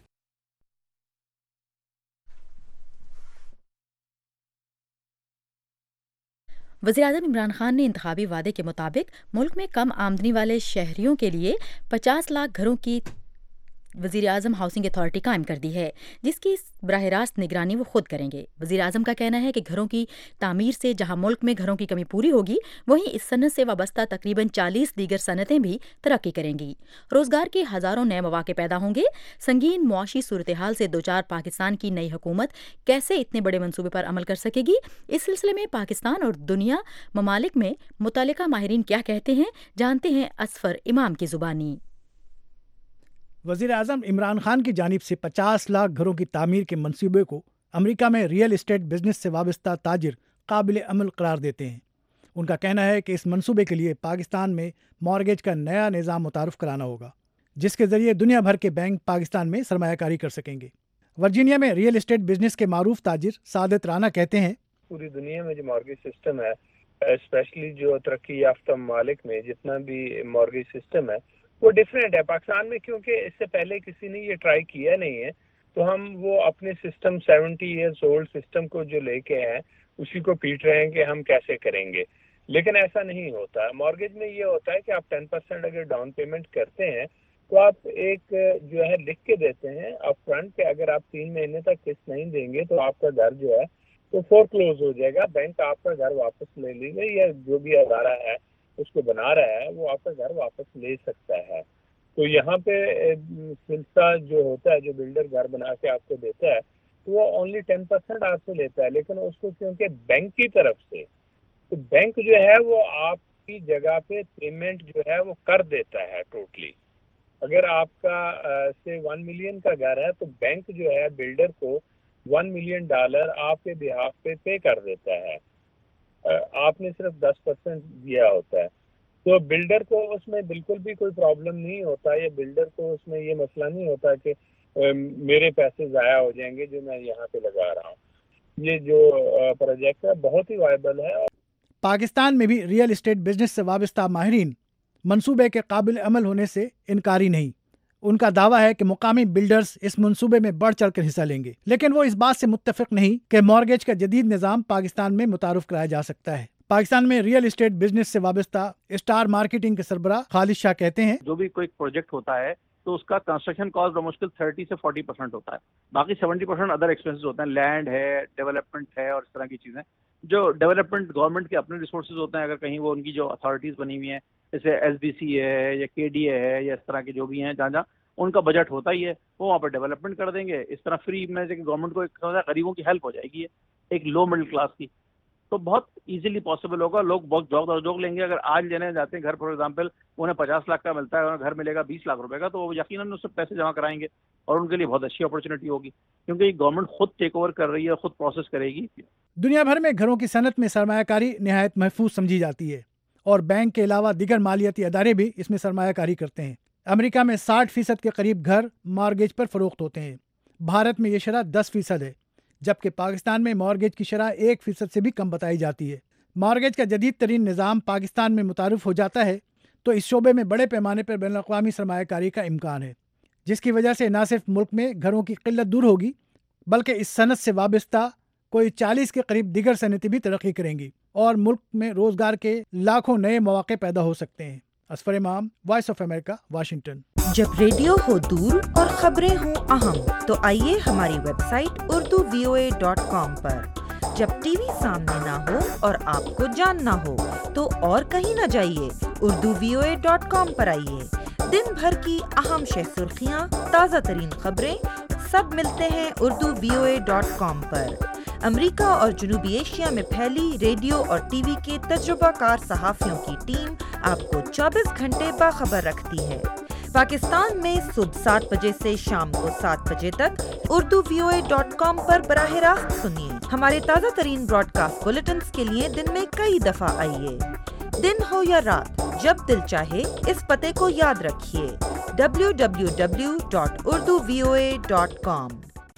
वज़ीर-ए-आज़म इमरान खान ने इंतखाबी वादे के मुताबिक मुल्क में कम आमदनी वाले शहरियों के लिए पचास लाख घरों की वज़ीर-ए-आज़म हाउसिंग अथॉरिटी कायम कर दी है, जिसकी बराह रास्त निगरानी वो खुद करेंगे। वज़ीर-ए-आज़म का कहना है कि घरों की तामीर से जहां मुल्क में घरों की कमी पूरी होगी, वहीं इस सनत से वाबस्ता तकरीबन चालीस दीगर सनतें भी तरक्की करेंगी। रोज़गार के हज़ारों नए मौके पैदा होंगे। संगीन मुआशी सूरत हाल से दो चार पाकिस्तान की नई हुकूमत कैसे इतने बड़े मनसूबे पर अमल कर सकेगी, इस सिलसिले में पाकिस्तान और दुनिया ममालिक में मुतल्लिका माहिरीन क्या कहते हैं, जानते हैं असफर इमाम की ज़ुबानी।
वज़ीर आज़म इमरान खान की जानिब से पचास लाख घरों की तामीर के मंसूबे को अमेरिका में रियल एस्टेट बिजनेस से वाबस्ता ताजिर काबिल अमल करार देते हैं। उनका कहना है कि इस मंसूबे के लिए पाकिस्तान में मॉर्गेज का नया निज़ाम मुतारफ़ कराना होगा, जिसके ज़रिए दुनिया भर के बैंक पाकिस्तान में सरमायाकारी कर सकेंगे। वर्जीनिया में रियल एस्टेट बिजनेस के मारूफ ताजिर सादत राना कहते हैं,
पूरी दुनिया में जो मॉर्गेज सिस्टम है, स्पेशली जो तरक्की याफ्ता ममालिक में जितना भी मॉर्गेज सिस्टम है वो डिफरेंट है। पाकिस्तान में क्योंकि इससे पहले किसी ने ये ट्राई किया नहीं है, तो हम वो अपने system seventy years old system को जो लेके हैं उसी को पीट रहे हैं कि हम कैसे करेंगे, लेकिन ऐसा नहीं होता। मॉर्गेज में ये होता है कि आप टेन परसेंट अगर डाउन पेमेंट करते हैं तो आप एक जो है लिख के देते हैं अप फ्रंट के अगर आप तीन महीने तक किस्त नहीं देंगे तो आपका घर जो है तो फोर क्लोज हो जाएगा, बैंक आपका घर वापस ले लेंगे, या जो भी अदारा है उसको बना रहा है वो आपका घर वापस ले सकता है। तो यहाँ पे सिलसिला जो होता है, जो बिल्डर घर बना के आपको देता है, तो वो ओनली टेन परसेंट आपसे लेता है, लेकिन उसको क्योंकि बैंक की तरफ से, तो बैंक जो है वो आपकी जगह पे पेमेंट जो है वो कर देता है टोटली। अगर आपका से वन मिलियन का घर है तो बैंक जो है बिल्डर को वन मिलियन डॉलर आपके बिहाफ पे पे कर देता है, आपने सिर्फ दस परसेंट दिया होता है। तो बिल्डर को उसमें बिल्कुल भी कोई प्रॉब्लम नहीं होता, या बिल्डर को उसमें ये मसला नहीं होता कि मेरे पैसे ज़ाया हो जाएंगे जो मैं यहाँ पे लगा रहा हूँ। ये जो प्रोजेक्ट है बहुत ही वायबल है।
पाकिस्तान में भी रियल एस्टेट बिजनेस से वाबस्ता माहिरीन मंसूबे के काबिल अमल होने से इनकारी नहीं। उनका दावा है कि मुकामी बिल्डर्स इस मंसूबे में बढ़ चढ़ कर हिस्सा लेंगे, लेकिन वो इस बात से मुत्तफिक नहीं कि मॉर्गेज का जदीद निज़ाम पाकिस्तान में मुतारुफ कराया जा सकता है। पाकिस्तान में रियल एस्टेट बिजनेस से वाबस्ता स्टार मार्केटिंग के सरबराह खालिद शाह कहते हैं,
जो भी कोई प्रोजेक्ट होता है तो उसका कंस्ट्रक्शन कॉस्ट बमुश्किल थर्टी से फोर्टी परसेंट होता है, बाकी सेवेंटी परसेंट अदर एक्सपेंसेस होते हैं, लैंड है, डेवलपमेंट है और इस तरह की चीज़ें। जो डेवलपमेंट गवर्नमेंट के अपने रिसोर्सेज होते हैं, अगर कहीं वो उनकी जो अथॉरिटीज़ बनी हुई हैं जैसे एस बी सी है या के डी ए है या इस तरह के जो भी हैं, जहाँ जहाँ उनका बजट होता ही है वो वहाँ पर डेवलपमेंट कर देंगे। इस तरह फ्री में से गवर्नमेंट को एक गरीबों की हेल्प हो जाएगी, एक लो मिडिल क्लास की, तो बहुत इजीली पॉसिबल होगा। लोग बहुत जॉब जॉब लेंगे। अगर आज लेने जाते हैं घर, फॉर एग्जांपल उन्हें पचास लाख का मिलता है और घर मिलेगा बीस लाख रुपए का, तो वो यकीनन उससे पैसे जमा कराएंगे और उनके लिए बहुत अच्छी अपॉर्चुनिटी होगी, क्योंकि गवर्नमेंट खुद टेक ओवर कर रही है, खुद प्रोसेस करेगी।
दुनिया भर में घरों की सनत में सरमायाकारी निहायत महफूज समझी जाती है और बैंक के अलावा दीगर मालियाती अदारे भी इसमें सरमायाकारी करते हैं। अमेरिका में साठ फीसद के करीब घर मॉर्गेज पर फरोख्त होते हैं। भारत में ये शरह दस फीसद है, जबकि पाकिस्तान में मॉर्गेज की शरह एक फीसद से भी कम बताई जाती है। मॉर्गेज का जदीद तरीन निज़ाम पाकिस्तान में मुतारुफ हो जाता है तो इस शोबे में बड़े पैमाने पर बैनुल अक़वामी सरमायाकारी का इम्कान है, जिसकी वजह से न सिर्फ मुल्क में घरों की किल्लत दूर होगी, बल्कि इस सनत से वाबस्ता कोई चालीस के करीब दीगर सनतें भी तरक्की करेंगी और मुल्क में रोजगार के लाखों नए मौके पैदा हो सकते हैं। Asfar Imam, Voice of America, Washington.
जब रेडियो हो दूर और खबरें हो अहम, तो आइए हमारी website Urdu V O A dot com पर। जब टीवी सामने ना हो और आपको जानना हो तो और कहीं न जाइए, Urdu V O A dot com पर आइए। दिन भर की अहम शह सुर्खियाँ, ताज़ा तरीन खबरें सब मिलते हैं Urdu V O A dot com पर। अमेरिका और जनूबी एशिया में फैली रेडियो और टीवी के तजुर्बाकार सहाफ़ियों की टीम आपको चौबीस घंटे बाखबर रखती है। पाकिस्तान में सुबह सात बजे से शाम को सात बजे तक Urdu V O A dot com पर बराह रास्त सुनिए। हमारे ताज़ा तरीन ब्रॉडकास्ट बुलेटिन्स के लिए दिन में कई दफ़ा आइए। दिन हो या रात, जब दिल चाहे इस पते को याद रखिए, W W W dot Urdu V O A dot com.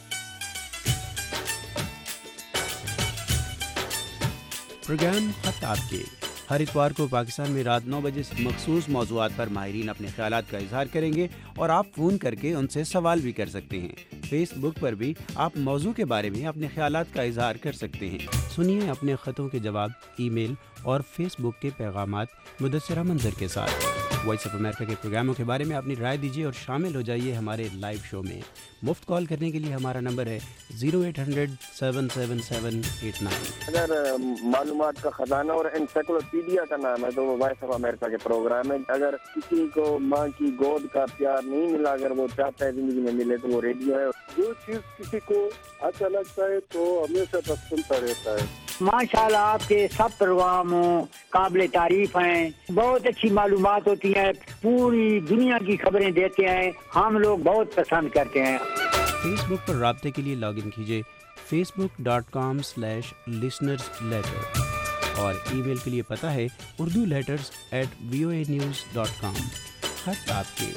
Program खत आपके हर इतवार को पाकिस्तान में रात नौ बजे से मखसूस मौज़ूआत पर माहिरीन अपने ख्यालात का इजहार करेंगे और आप फ़ोन करके उनसे सवाल भी कर सकते हैं। फेसबुक पर भी आप मौजू के बारे में अपने ख्यालात का इजहार कर सकते हैं। सुनिए अपने ख़तों के जवाब ईमेल اور فیس بک کے پیغامات مدثرہ منظر کے ساتھ۔ وائس آف امریکہ کے پروگراموں کے بارے میں اپنی رائے دیجیے اور شامل ہو جائیے ہمارے لائیو شو میں۔ مفت کال کرنے کے لیے ہمارا نمبر ہے zero eight hundred seven seven seven eight nine.
اگر معلومات کا خزانہ اور انسائکلوپیڈیا کا نام ہے تو وہ وائس آف امریکہ کے پروگرام ہے۔ اگر کسی کو ماں کی گود کا پیار نہیں ملا، اگر وہ چاہتا ہے زندگی میں ملے، تو وہ ریڈیو ہے۔
جو چیز کسی کو اچھا لگتا ہے تو ہمیشہ تک سنتا رہتا ہے۔
ماشاء اللہ آپ کے سب پروگرام قابل تعریف ہیں، بہت اچھی معلومات ہوتی ہیں، پوری دنیا کی خبریں دیتے ہیں، ہم لوگ بہت پسند کرتے ہیں۔
فیس بک پر رابطے کے لیے لاگ ان کیجیے Facebook dot com slash listeners letter اور ای میل کے لیے پتہ ہے Urdu letters at V O A news dot com. خط آپ کے۔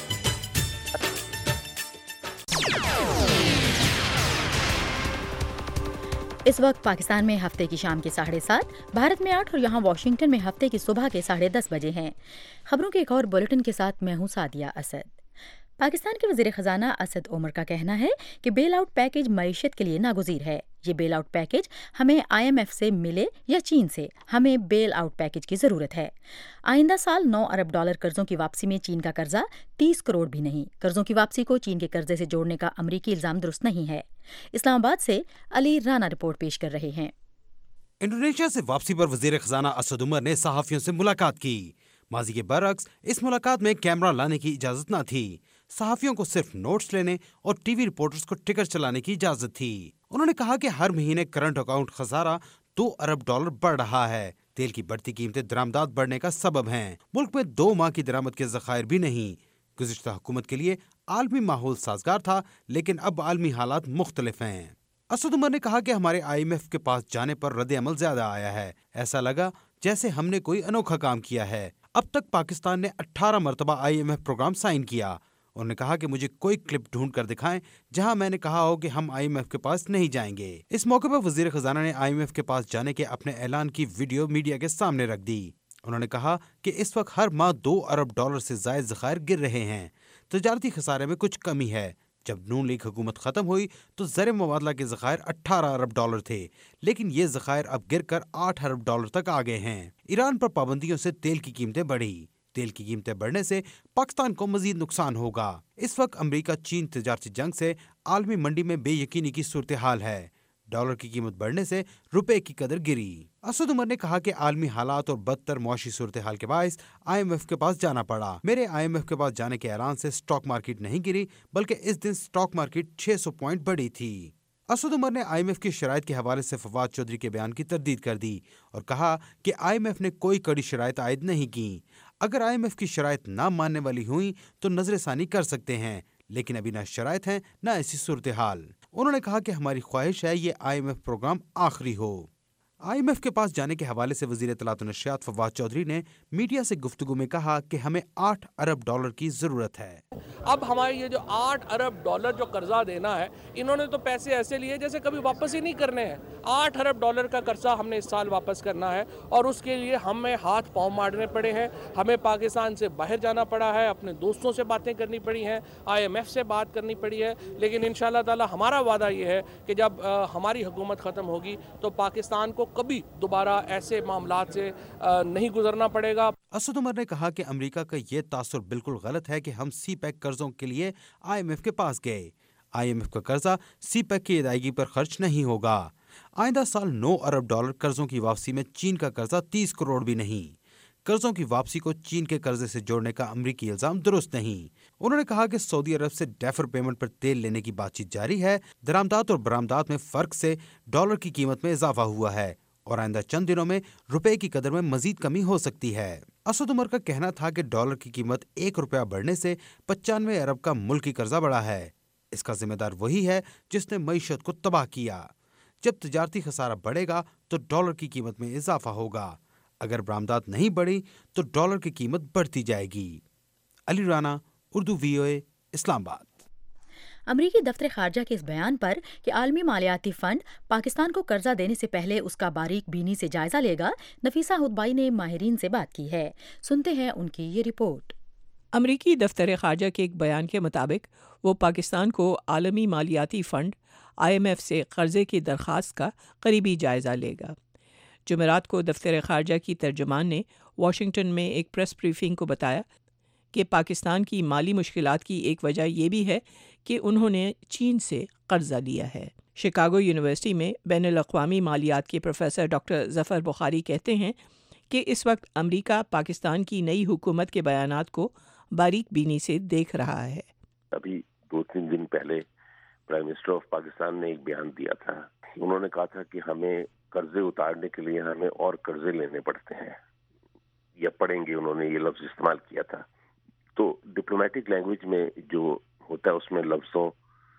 اس وقت پاکستان میں ہفتے کی شام کے ساڑھے سات، بھارت میں آٹھ اور یہاں واشنگٹن میں ہفتے کی صبح کے ساڑھے دس بجے ہیں۔ خبروں کے ایک اور بلیٹن کے ساتھ میں ہوں سعدیہ اسد۔ پاکستان کے وزیر خزانہ اسد عمر کا کہنا ہے کہ بیل آؤٹ پیکیج معیشت کے لیے ناگزیر ہے۔ یہ بیل آؤٹ پیکیج ہمیں آئی ایم ایف سے ملے یا چین سے، ہمیں بیل آؤٹ پیکیج کی ضرورت ہے۔ آئندہ سال نو ارب ڈالر قرضوں کی واپسی میں چین کا قرضہ تیس کروڑ بھی نہیں۔ قرضوں کی واپسی کو چین کے قرضے سے جوڑنے کا امریکی الزام درست نہیں ہے۔ اسلام آباد سے علی رانا رپورٹ پیش کر رہے ہیں۔
انڈونیشیا سے واپسی پر وزیر خزانہ اسد عمر نے صحافیوں سے ملاقات کی۔ ماضی کے برعکس اس ملاقات میں کیمرہ لانے کی اجازت نہ تھی۔ صحافیوں کو صرف نوٹس لینے اور ٹی وی رپورٹرز کو ٹکٹ چلانے کی اجازت تھی۔ انہوں نے کہا کہ ہر مہینے کرنٹ اکاؤنٹ خسارہ دو ارب ڈالر بڑھ رہا ہے۔ تیل کی بڑھتی قیمتیں درآمدات بڑھنے کا سبب ہیں۔ ملک میں دو ماہ کی درآمد کے ذخائر بھی نہیں۔ گزشتہ حکومت کے لیے عالمی ماحول سازگار تھا، لیکن اب عالمی حالات مختلف ہیں۔ اسد عمر نے کہا کہ ہمارے آئی ایم ایف کے پاس جانے پر رد عمل زیادہ آیا ہے۔ ایسا لگا جیسے ہم نے کوئی انوکھا کام کیا ہے۔ اب تک پاکستان نے اٹھارہ مرتبہ I M F program sign کیا۔ انہوں نے کہا کہ مجھے کوئی کلپ ڈھونڈ کر دکھائیں جہاں میں نے کہا ہو کہ ہم آئی ایم ایف کے پاس نہیں جائیں گے۔ اس موقع پر وزیر خزانہ نے آئی ایم ایف کے پاس جانے کے اپنے اعلان کی ویڈیو میڈیا کے سامنے رکھ دی۔ انہوں نے کہا کہ اس وقت ہر ماہ دو ارب ڈالر سے زائد ذخائر گر رہے ہیں۔ تجارتی خسارے میں کچھ کمی ہے۔ جب نون لیگ حکومت ختم ہوئی تو زر مبادلہ کے ذخائر اٹھارہ ارب ڈالر تھے، لیکن یہ ذخائر اب گر کر آٹھ ارب ڈالر تک آ گئے ہیں۔ ایران پر پابندیوں سے تیل کی قیمتیں بڑھی۔ تیل کی قیمتیں بڑھنے سے پاکستان کو مزید نقصان ہوگا۔ اس وقت امریکہ چین تجارتی جنگ سے عالمی منڈی میں بے یقینی کی صورتحال ہے۔ ڈالر کی قیمت بڑھنے سے روپے کی قدر گری۔ اسد عمر نے کہا کہ عالمی حالات اور بدتر معاشی صورتحال کے باعث آئی ایم ایف کے پاس جانا پڑا۔ میرے آئی ایم ایف کے پاس جانے کے اعلان سے سٹاک مارکیٹ نہیں گری، بلکہ اس دن سٹاک مارکیٹ چھ سو پوائنٹ بڑھی تھی۔ اسد عمر نے آئی ایم ایف کی شرائط کے حوالے سے فواد چودھری کے بیان کی تردید کر دی اور کہا کہ آئی ایم ایف نے کوئی کڑی شرائط عائد نہیں کی۔ اگر آئی ایم ایف کی شرائط نہ ماننے والی ہوئیں تو نظر ثانی کر سکتے ہیں، لیکن ابھی نہ شرائط ہیں نہ ایسی صورتحال۔ انہوں نے کہا کہ ہماری خواہش ہے یہ آئی ایم ایف پروگرام آخری ہو۔ آئی ایم ایف کے پاس جانے کے حوالے سے وزیر اطلاعات و نشریات فواد چودھری نے میڈیا سے گفتگو میں کہا کہ ہمیں آٹھ ارب ڈالر کی ضرورت ہے۔
اب ہمارے یہ جو آٹھ ارب ڈالر جو قرضہ دینا ہے، انہوں نے تو پیسے ایسے لیے جیسے کبھی واپس ہی نہیں کرنے ہیں۔ آٹھ ارب ڈالر کا قرضہ ہم نے اس سال واپس کرنا ہے اور اس کے لیے ہمیں ہاتھ پاؤں مارنے پڑے ہیں۔ ہمیں پاکستان سے باہر جانا پڑا ہے، اپنے دوستوں سے باتیں کرنی پڑی ہیں، آئی ایم ایف سے بات کرنی پڑی ہے، لیکن انشاءاللہ تعالی ہمارا وعدہ یہ ہے کہ جب ہماری حکومت ختم ہوگی تو پاکستان کو کبھی دوبارہ ایسے معاملات سے نہیں گزرنا پڑے گا۔
اسد عمر نے کہا کہ امریکہ کا یہ تاثر بالکل غلط ہے کہ ہم سی پیک قرضوں کے لیے آئی ایم ایف کے پاس گئے۔ آئی ایم ایف کا قرضہ سی پیک کی ادائیگی پر خرچ نہیں ہوگا۔ آئندہ سال نو ارب ڈالر قرضوں کی واپسی میں چین کا قرضہ تیس کروڑ بھی نہیں۔ قرضوں کی واپسی کو چین کے قرضے سے جوڑنے کا امریکی الزام درست نہیں۔ انہوں نے کہا کہ سعودی عرب سے ڈیفر پیمنٹ پر تیل لینے کی بات چیت جاری ہے۔ درآمدات اور برآمدات میں فرق سے ڈالر کی قیمت میں اضافہ ہوا ہے اور آئندہ چند دنوں میں روپے کی قدر میں مزید کمی ہو سکتی ہے۔ اسد عمر کا کہنا تھا کہ ڈالر کی قیمت ایک روپیہ بڑھنے سے پچانوے ارب کا ملکی قرضہ بڑھا ہے۔ اس کا ذمہ دار وہی ہے جس نے معیشت کو تباہ کیا۔ جب تجارتی خسارہ بڑھے گا تو ڈالر کی قیمت میں اضافہ ہوگا۔ اگر برآمدات نہیں بڑھی تو ڈالر کی قیمت بڑھتی جائے گی۔ علی رانا، اردو وی او اے، اسلام آباد۔
امریکی دفتر خارجہ کے اس بیان پر کہ عالمی مالیاتی فنڈ پاکستان کو قرضہ دینے سے پہلے اس کا باریک بینی سے جائزہ لے گا، نفیسہ ہدبائی نے ماہرین سے بات کی ہے۔ سنتے ہیں ان کی یہ رپورٹ۔
امریکی دفتر خارجہ کے ایک بیان کے مطابق وہ پاکستان کو عالمی مالیاتی فنڈ آئی ایم ایف سے قرضے کی درخواست کا قریبی جائزہ لے گا۔ جمعرات کو دفتر خارجہ کی ترجمان نے واشنگٹن میں ایک پریس بریفنگ کو بتایا کہ پاکستان کی مالی مشکلات کی ایک وجہ یہ بھی ہے کہ انہوں نے چین سے قرضہ لیا ہے۔ شکاگو یونیورسٹی میں بین الاقوامی مالیات کے پروفیسر ڈاکٹر ظفر بخاری کہتے ہیں کہ اس وقت امریکہ پاکستان کی نئی حکومت کے بیانات کو باریک بینی سے دیکھ رہا ہے۔
ابھی دو تین دن پہلے پرائم منسٹر آف پاکستان نے ایک بیان دیا تھا، انہوں نے کہا تھا کہ ہمیں قرضے اتارنے کے لیے ہمیں اور قرضے لینے پڑتے ہیں یا پڑیں گے، انہوں نے یہ لفظ استعمال کیا تھا۔ تو ڈپلومیٹک لینگویج میں جو ہوتا ہے اس میں لفظوں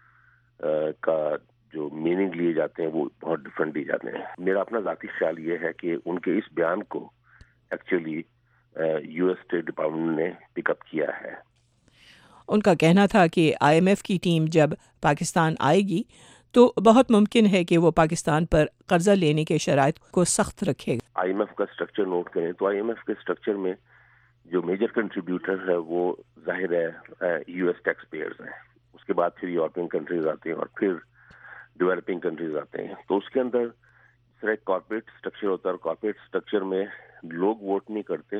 کا جو میننگ لیے جاتے ہیں وہ بہت ڈفرینٹ لیے جاتے ہیں۔ میرا اپنا ذاتی خیال یہ ہے کہ ان کے اس بیان کو actually U S State Department نے پک اپ کیا ہے۔
ان کا کہنا تھا کہ آئی ایم ایف کی ٹیم جب پاکستان آئے گی تو بہت ممکن ہے کہ وہ پاکستان پر قرضہ لینے کے شرائط کو سخت رکھے گا۔
آئی ایم ایف کا اسٹرکچر نوٹ کریں تو آئی ایم ایف کے اسٹرکچر میں جو میجر کنٹریبیوٹر ہے وہ ظاہر ہے یو ایس ٹیکس پیئرز ہیں، اس کے بعد پھر یورپین کنٹریز آتے ہیں اور پھر ڈیولپنگ کنٹریز آتے ہیں۔ تو اس کے اندر سر ایک کارپوریٹ اسٹرکچر ہوتا ہے اور کارپوریٹ اسٹرکچر میں لوگ ووٹ نہیں کرتے،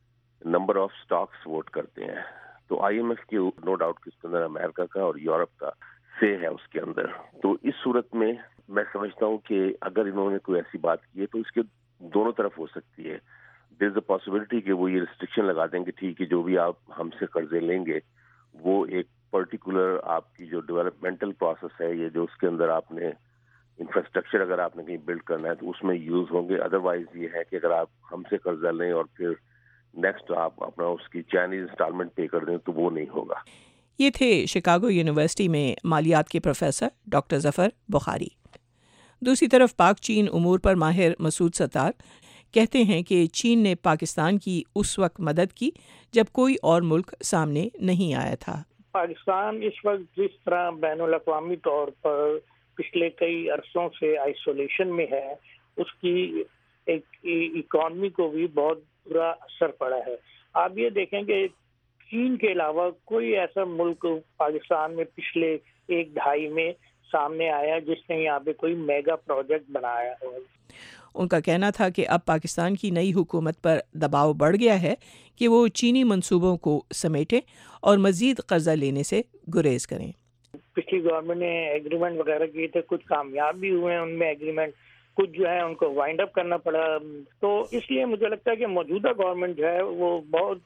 نمبر آف اسٹاکس ووٹ کرتے ہیں۔ تو آئی ایم ایف کی نو ڈاؤٹ کہ اس کے اندر امریکہ کا اور یورپ کا سے ہے اس کے اندر۔ تو اس صورت میں میں سمجھتا ہوں کہ اگر انہوں نے کوئی ایسی بات کی ہے تو اس کے دونوں طرف ہو سکتی ہے۔ دیر از اے پاسبلٹی کہ وہ یہ ریسٹرکشن لگا دیں کہ ٹھیک ہے جو بھی آپ ہم سے قرضے لیں گے وہ ایک پرٹیکولر آپ کی جو ڈیولپمنٹل پروسیس ہے یا جو اس کے اندر آپ نے انفراسٹرکچر اگر آپ نے کہیں بلڈ کرنا ہے تو اس میں یوز ہوں گے۔ ادروائز یہ ہے کہ اگر آپ ہم سے قرضہ لیں اور پھر نیکسٹ آپ اپنا اس کی چائنیز انسٹالمنٹ پے کر دیں تو وہ نہیں ہوگا۔
یہ تھے شکاگو یونیورسٹی میں مالیات کے پروفیسر ڈاکٹر ظفر بخاری۔ دوسری طرف پاک چین امور پر ماہر مسعود ستار کہتے ہیں کہ چین نے پاکستان کی اس وقت مدد کی جب کوئی اور ملک سامنے نہیں آیا تھا۔
پاکستان اس وقت جس طرح بین الاقوامی طور پر پچھلے کئی عرصوں سے آئسولیشن میں ہے، اس کی ایک اکانومی کو بھی بہت برا اثر پڑا ہے۔ آپ یہ دیکھیں کہ چین کے علاوہ کوئی ایسا ملک پاکستان میں پچھلے ایک دہائی میں سامنے آیا جس نے یہاں پہ کوئی میگا پروجیکٹ بنایا ہو۔
ان کا کہنا تھا کہ اب پاکستان کی نئی حکومت پر دباؤ بڑھ گیا ہے کہ وہ چینی منصوبوں کو سمیٹیں اور مزید قرضہ لینے سے گریز کریں۔
پچھلی گورنمنٹ نے ایگریمنٹ وغیرہ کیے تھے، کچھ کامیاب بھی ہوئے ہیں ان میں ایگریمنٹ، کچھ جو ہے ان کو وائنڈ اپ کرنا پڑا۔ تو اس لیے مجھے لگتا ہے کہ موجودہ گورنمنٹ جو ہے وہ بہت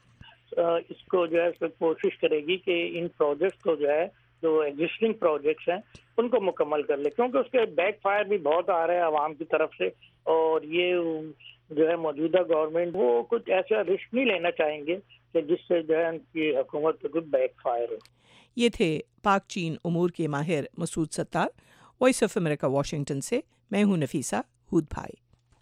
اس کو جو ہے کوشش کرے گی کہ ان پروجیکٹس کو جو ہے جو ایگزسٹنگ پروجیکٹس ہیں ان کو مکمل کر لے، کیونکہ اس کے بیک فائر بھی بہت آ رہے ہیں عوام کی طرف سے، اور یہ جو ہے موجودہ گورنمنٹ وہ کچھ ایسا رسک نہیں لینا چاہیں گے کہ جس سے جو ہے ان کی حکومت پہ کچھ بیک فائر ہو۔
یہ تھے پاک چین امور کے ماہر Masood Sattar. Voice of America Washington سے میں ہوں نفیسہ ہود بھائی۔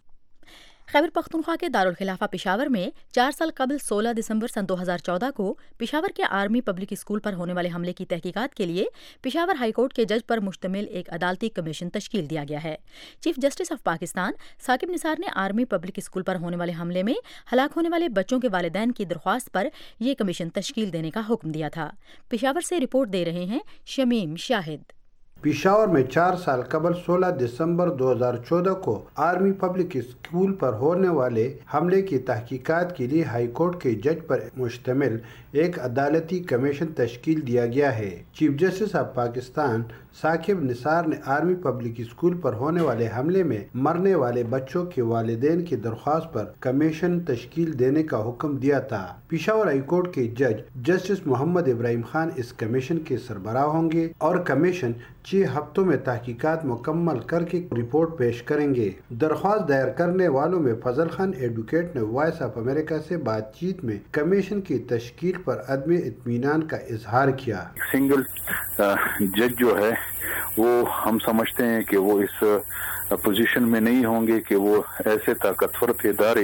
خیبر پختونخوا کے دارالخلافہ پشاور میں چار سال قبل سولہ دسمبر سن دو ہزار چودہ کو پشاور کے آرمی پبلک اسکول پر ہونے والے حملے کی تحقیقات کے لیے پشاور ہائی کورٹ کے جج پر مشتمل ایک عدالتی کمیشن تشکیل دیا گیا ہے۔ Chief justice of Pakistan Saqib Nisar نے آرمی پبلک اسکول پر ہونے والے حملے میں ہلاک ہونے والے بچوں کے والدین کی درخواست پر یہ کمیشن تشکیل دینے کا حکم دیا تھا۔ پشاور سے رپورٹ دے رہے ہیں شمیم شاہد۔
پشاور میں چار سال قبل سولہ دسمبر دو ہزار چودہ کو آرمی پبلک اسکول پر ہونے والے حملے کی تحقیقات کے لیے ہائی کورٹ کے جج پر مشتمل ایک عدالتی کمیشن تشکیل دیا گیا ہے۔ Chief justice of Pakistan Saqib Nisar نے آرمی پبلک اسکول پر ہونے والے حملے میں مرنے والے بچوں کے والدین کی درخواست پر کمیشن تشکیل دینے کا حکم دیا تھا۔ پشاور ہائی کورٹ کے جج جسٹس محمد ابراہیم خان اس کمیشن کے سربراہ ہوں گے اور کمیشن چھ ہفتوں میں تحقیقات مکمل کر کے رپورٹ پیش کریں گے۔ درخواست دائر کرنے والوں میں فضل خان ایڈوکیٹ نے وائس آف امریکہ سے بات چیت میں کمیشن کی تشکیل پر عدم اطمینان کا اظہار کیا۔
سنگل جج جو ہے وہ ہم سمجھتے ہیں کہ وہ اس پوزیشن میں نہیں ہوں گے کہ وہ ایسے طاقتور ادارے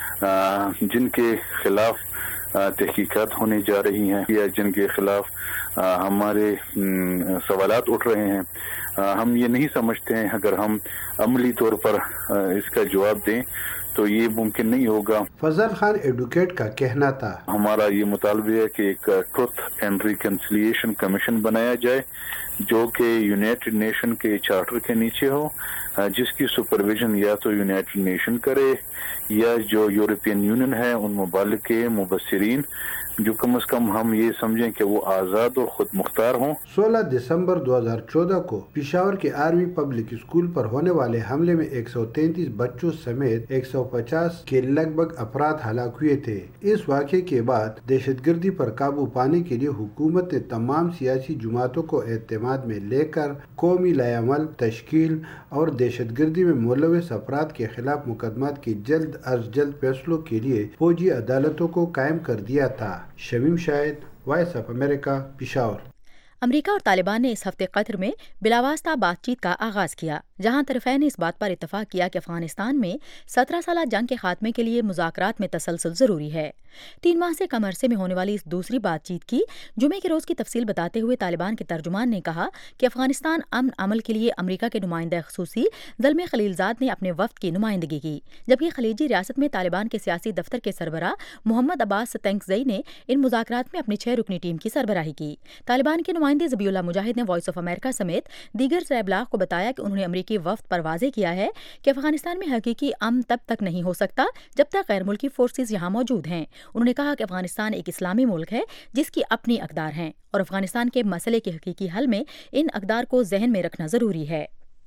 جن کے خلاف تحقیقات ہونے جا رہی ہیں یا جن کے خلاف ہمارے سوالات اٹھ رہے ہیں، ہم یہ نہیں سمجھتے ہیں اگر ہم عملی طور پر اس کا جواب دیں تو یہ ممکن نہیں ہوگا۔
فضل خان ایڈوکیٹ کا کہنا تھا،
ہمارا یہ مطالبہ ہے کہ ایک ٹروتھ اینڈ ریکنسیلیشن کمیشن بنایا جائے جو کہ یونائٹڈ نیشن کے چارٹر کے نیچے ہو، جس کی سپرویژن یا تو یونائٹڈ نیشن کرے یا جو یورپین یونین ہے ان ممالک کے مبصرین جو کم از کم ہم یہ سمجھیں کہ وہ آزاد اور خود مختار ہوں۔
سولہ دسمبر دو ہزار چودہ کو پشاور کے آرمی پبلک اسکول پر ہونے والے حملے میں ایک سو تینتیس بچوں سمیت ایک سو پچاس کے لگ بھگ افراد ہلاک ہوئے تھے۔ اس واقعے کے بعد دہشت گردی پر قابو پانے کے لیے حکومت نے تمام سیاسی جماعتوں کو اعتماد میں لے کر قومی لائحہ عمل تشکیل اور دہشت گردی میں ملوث افراد کے خلاف مقدمات کے جلد از جلد فیصلوں کے لیے فوجی عدالتوں کو قائم کر دیا تھا۔ Shamim Shahid, Voice of America, Peshawar.
America اور طالبان نے اس ہفتے قطر میں بلاواسطہ بات چیت کا آغاز کیا، جہاں طرفین نے اس بات پر اتفاق کیا کہ افغانستان میں سترہ سالہ جنگ کے خاتمے کے لیے مذاکرات میں تسلسل ضروری ہے۔ تین ماہ سے کم عرصے میں ہونے والی اس دوسری بات چیت کی جمعے کے روز کی تفصیل بتاتے ہوئے طالبان کے ترجمان نے کہا کہ افغانستان امن عمل کے لیے امریکہ کے نمائندہ خصوصی زلمے خلیل زاد نے اپنے وفد کی نمائندگی کی، جبکہ خلیجی ریاست میں طالبان کے سیاسی دفتر کے سربراہ محمد عباس تنگزئی نے ان مذاکرات میں اپنی چھ رکنی ٹیم کی سربراہی کی۔ طالبان کے نمائندے ذبیح اللہ مجاہد نے وائس آف امریکہ سمیت دیگر ذرائع ابلاغ کو بتایا کہ انہوں نے امریکی وفد پر واضح کیا ہے کہ افغانستان میں حقیقی امن تب تک نہیں ہو سکتا جب تک غیر ملکی فورسز یہاں موجود ہیں۔ انہوں نے کہا کہ افغانستان ایک اسلامی ملک ہے جس کی اپنی اقدار ہیں اور افغانستان کے مسئلے کے حقیقی حل میں ان اقدار کو ذہن میں رکھنا ضروری ہے۔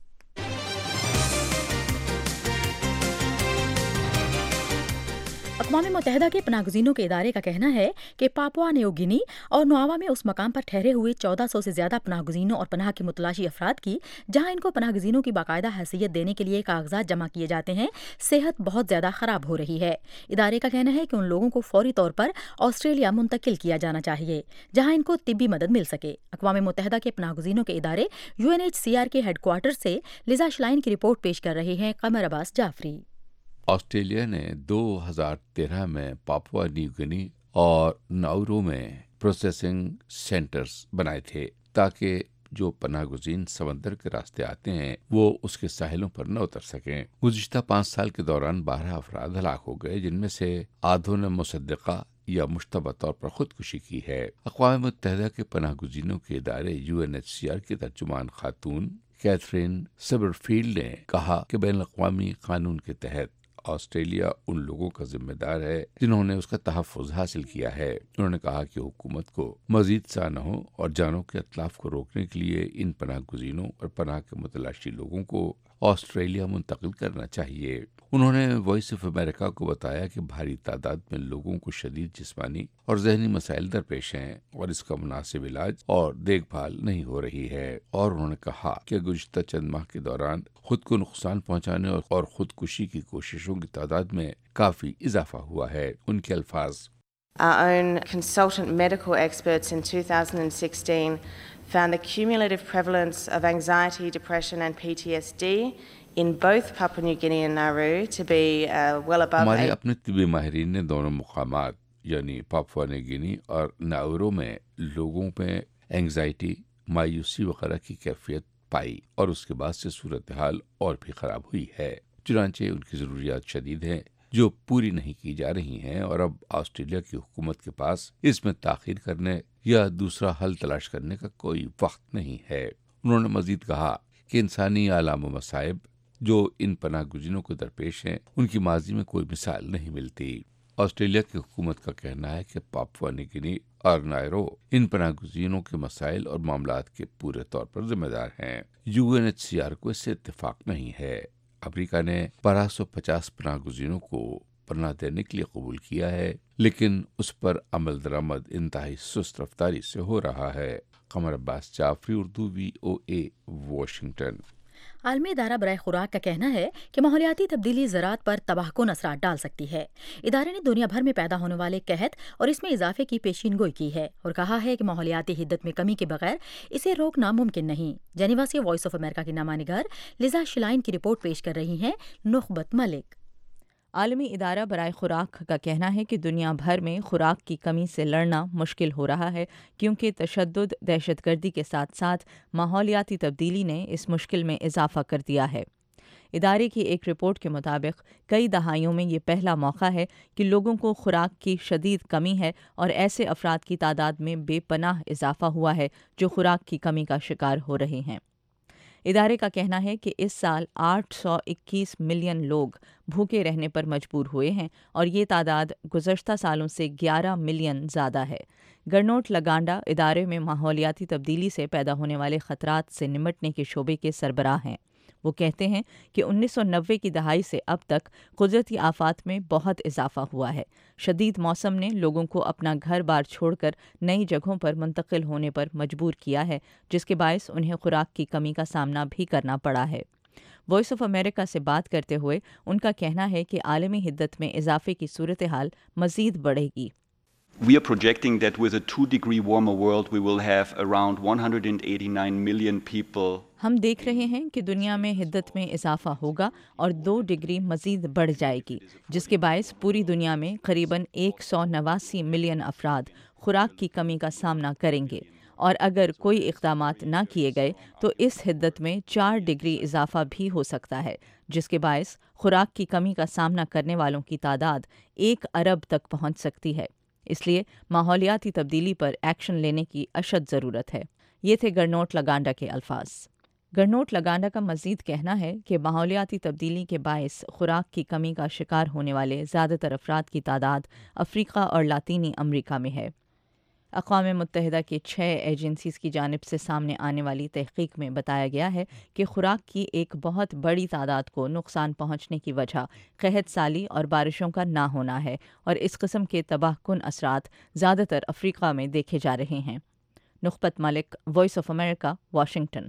اقوام متحدہ کے پناہ گزینوں کے ادارے کا کہنا ہے کہ پاپوا نیو گینی اور نواوا میں اس مقام پر ٹھہرے ہوئے چودہ سو سے زیادہ پناہ گزینوں اور پناہ کے متلاشی افراد کی جہاں ان کو پناہ گزینوں کی باقاعدہ حیثیت دینے کے لیے کاغذات جمع کیے جاتے ہیں، صحت بہت زیادہ خراب ہو رہی ہے۔ ادارے کا کہنا ہے کہ ان لوگوں کو فوری طور پر آسٹریلیا منتقل کیا جانا چاہیے جہاں ان کو طبی مدد مل سکے۔ اقوام متحدہ کے پناہ گزینوں کے ادارے U N H C R کے ہیڈ کوارٹر سے لیزا شلائن کی رپورٹ پیش کر رہے ہیں قمر عباس جعفری۔
آسٹریلیا نے دو ہزار تیرہ میں پاپوا نیو گنی اور ناورو میں پروسیسنگ سینٹرز بنائے تھے تاکہ جو پناہ گزین سمندر کے راستے آتے ہیں وہ اس کے ساحلوں پر نہ اتر سکیں۔ گزشتہ پانچ سال کے دوران بارہ افراد ہلاک ہو گئے، جن میں سے آدھوں نے مصدقہ یا مشتبہ طور پر خودکشی کی ہے۔ اقوام متحدہ کے پناہ گزینوں کے ادارے U N H C R کی ترجمان خاتون کیتھرین سبرفیلڈ نے کہا کہ بین الاقوامی قانون کے تحت آسٹریلیا ان لوگوں کا ذمہ دار ہے جنہوں نے اس کا تحفظ حاصل کیا ہے۔ انہوں نے کہا کہ حکومت کو مزید سانحوں اور جانوں کے اتلاف کو روکنے کے لیے ان پناہ گزینوں اور پناہ کے متلاشی لوگوں کو آسٹریلیا منتقل کرنا چاہیے۔ انہوں نے وائس آف امریکہ کو بتایا کہ بھاری تعداد میں لوگوں کو شدید جسمانی اور ذہنی مسائل درپیش ہیں اور اس کا مناسب علاج اور دیکھ بھال نہیں ہو رہی ہے، اور انہوں نے کہا کہ گزشتہ چند ماہ کے دوران خود کو نقصان پہنچانے اور خودکشی کی کوششوں کی تعداد میں کافی اضافہ ہوا ہے۔ ان کے الفاظ:
Our own consultant medical experts in two thousand sixteen found the cumulative prevalence of anxiety, depression and P T S D in both Papua New Guinea and Nauru to be uh, well above
ہمارے اپنے طبی ماہرین نے دونوں مقامات یعنی Papua new گینی اور Nauru میں لوگوں میں اینگزائٹی، مایوسی وغیرہ کی کیفیت پائی اور اس کے بعد سے صورتحال اور بھی خراب ہوئی ہے۔ چنانچہ ان کی ضروریات شدید ہیں جو پوری نہیں کی جا رہی ہیں، اور اب آسٹریلیا کی حکومت کے پاس اس میں تاخیر کرنے یا دوسرا حل تلاش کرنے کا کوئی وقت نہیں ہے۔ انہوں نے مزید کہا کہ انسانی آلام و مصائب جو ان پناہ گزینوں کو درپیش ہیں ان کی ماضی میں کوئی مثال نہیں ملتی۔ آسٹریلیا کی حکومت کا کہنا ہے کہ پاپوا نیو گینی اور نائرو ان پناہ گزینوں کے مسائل اور معاملات کے پورے طور پر ذمہ دار ہیں۔ U N H C R کو اس سے اتفاق نہیں ہے۔ امریکہ نے بارہ سو پچاس پناہ گزینوں کو پناہ دینے کے لیے قبول کیا ہے، لیکن اس پر عمل درآمد انتہائی سست رفتاری سے ہو رہا ہے۔ Qamar Abbas Jafri, Urdu, V O A, Washington.
عالمی ادارہ برائے خوراک کا کہنا ہے کہ ماحولیاتی تبدیلی زراعت پر تباہ کن اثرات ڈال سکتی ہے۔ ادارے نے دنیا بھر میں پیدا ہونے والے قحط اور اس میں اضافے کی پیشین گوئی کی ہے اور کہا ہے کہ ماحولیاتی حدت میں کمی کے بغیر اسے روکنا ممکن نہیں۔ جنیوا سے وائس آف امریکہ کی نامہ نگار لیزا شلائن کی رپورٹ پیش کر رہی ہیں نخبت ملک۔
عالمی ادارہ برائے خوراک کا کہنا ہے کہ دنیا بھر میں خوراک کی کمی سے لڑنا مشکل ہو رہا ہے کیونکہ تشدد، دہشت گردی کے ساتھ ساتھ ماحولیاتی تبدیلی نے اس مشکل میں اضافہ کر دیا ہے۔ ادارے کی ایک رپورٹ کے مطابق کئی دہائیوں میں یہ پہلا موقع ہے کہ لوگوں کو خوراک کی شدید کمی ہے اور ایسے افراد کی تعداد میں بے پناہ اضافہ ہوا ہے جو خوراک کی کمی کا شکار ہو رہے ہیں۔ ادارے کا کہنا ہے کہ اس سال آٹھ سو اکیس ملین لوگ بھوکے رہنے پر مجبور ہوئے ہیں اور یہ تعداد گزشتہ سالوں سے گیارہ ملین زیادہ ہے۔ گرنوٹ لگانڈا ادارے میں ماحولیاتی تبدیلی سے پیدا ہونے والے خطرات سے نمٹنے کے شعبے کے سربراہ ہیں۔ وہ کہتے ہیں کہ انیس سو نوے کی دہائی سے اب تک قدرتی آفات میں بہت اضافہ ہوا ہے۔ شدید موسم نے لوگوں کو اپنا گھر بار چھوڑ کر نئی جگہوں پر منتقل ہونے پر مجبور کیا ہے، جس کے باعث انہیں خوراک کی کمی کا سامنا بھی کرنا پڑا ہے۔ وائس آف امریکہ سے بات کرتے ہوئے ان کا کہنا ہے کہ عالمی حدت میں اضافے کی صورتحال مزید بڑھے گی۔
We are projecting that with a two degree warmer world we will have around one hundred eighty-nine million people.
ہم دیکھ رہے ہیں کہ دنیا میں حدت میں اضافہ ہوگا اور دو ڈگری مزید بڑھ جائے گی، جس کے باعث پوری دنیا میں قریباً ایک سو نواسی ملین افراد خوراک کی کمی کا سامنا کریں گے، اور اگر کوئی اقدامات نہ کیے گئے تو اس حدت میں چار ڈگری اضافہ بھی ہو سکتا ہے، جس کے باعث خوراک کی کمی کا سامنا کرنے والوں کی تعداد ایک ارب تک پہنچ سکتی ہے۔ اس لیے ماحولیاتی تبدیلی پر ایکشن لینے کی اشد ضرورت ہے۔ یہ تھے گرنوٹ لگانڈا کے الفاظ۔ گرنوٹ لگانڈا کا مزید کہنا ہے کہ ماحولیاتی تبدیلی کے باعث خوراک کی کمی کا شکار ہونے والے زیادہ تر افراد کی تعداد افریقہ اور لاطینی امریکہ میں ہے۔ اقوام متحدہ کے چھ ایجنسیز کی جانب سے سامنے آنے والی تحقیق میں بتایا گیا ہے کہ خوراک کی ایک بہت بڑی تعداد کو نقصان پہنچنے کی وجہ قحط سالی اور بارشوں کا نہ ہونا ہے، اور اس قسم کے تباہ کن اثرات زیادہ تر افریقہ میں دیکھے جا رہے ہیں۔ Nikhat Malik, Voice of America, Washington.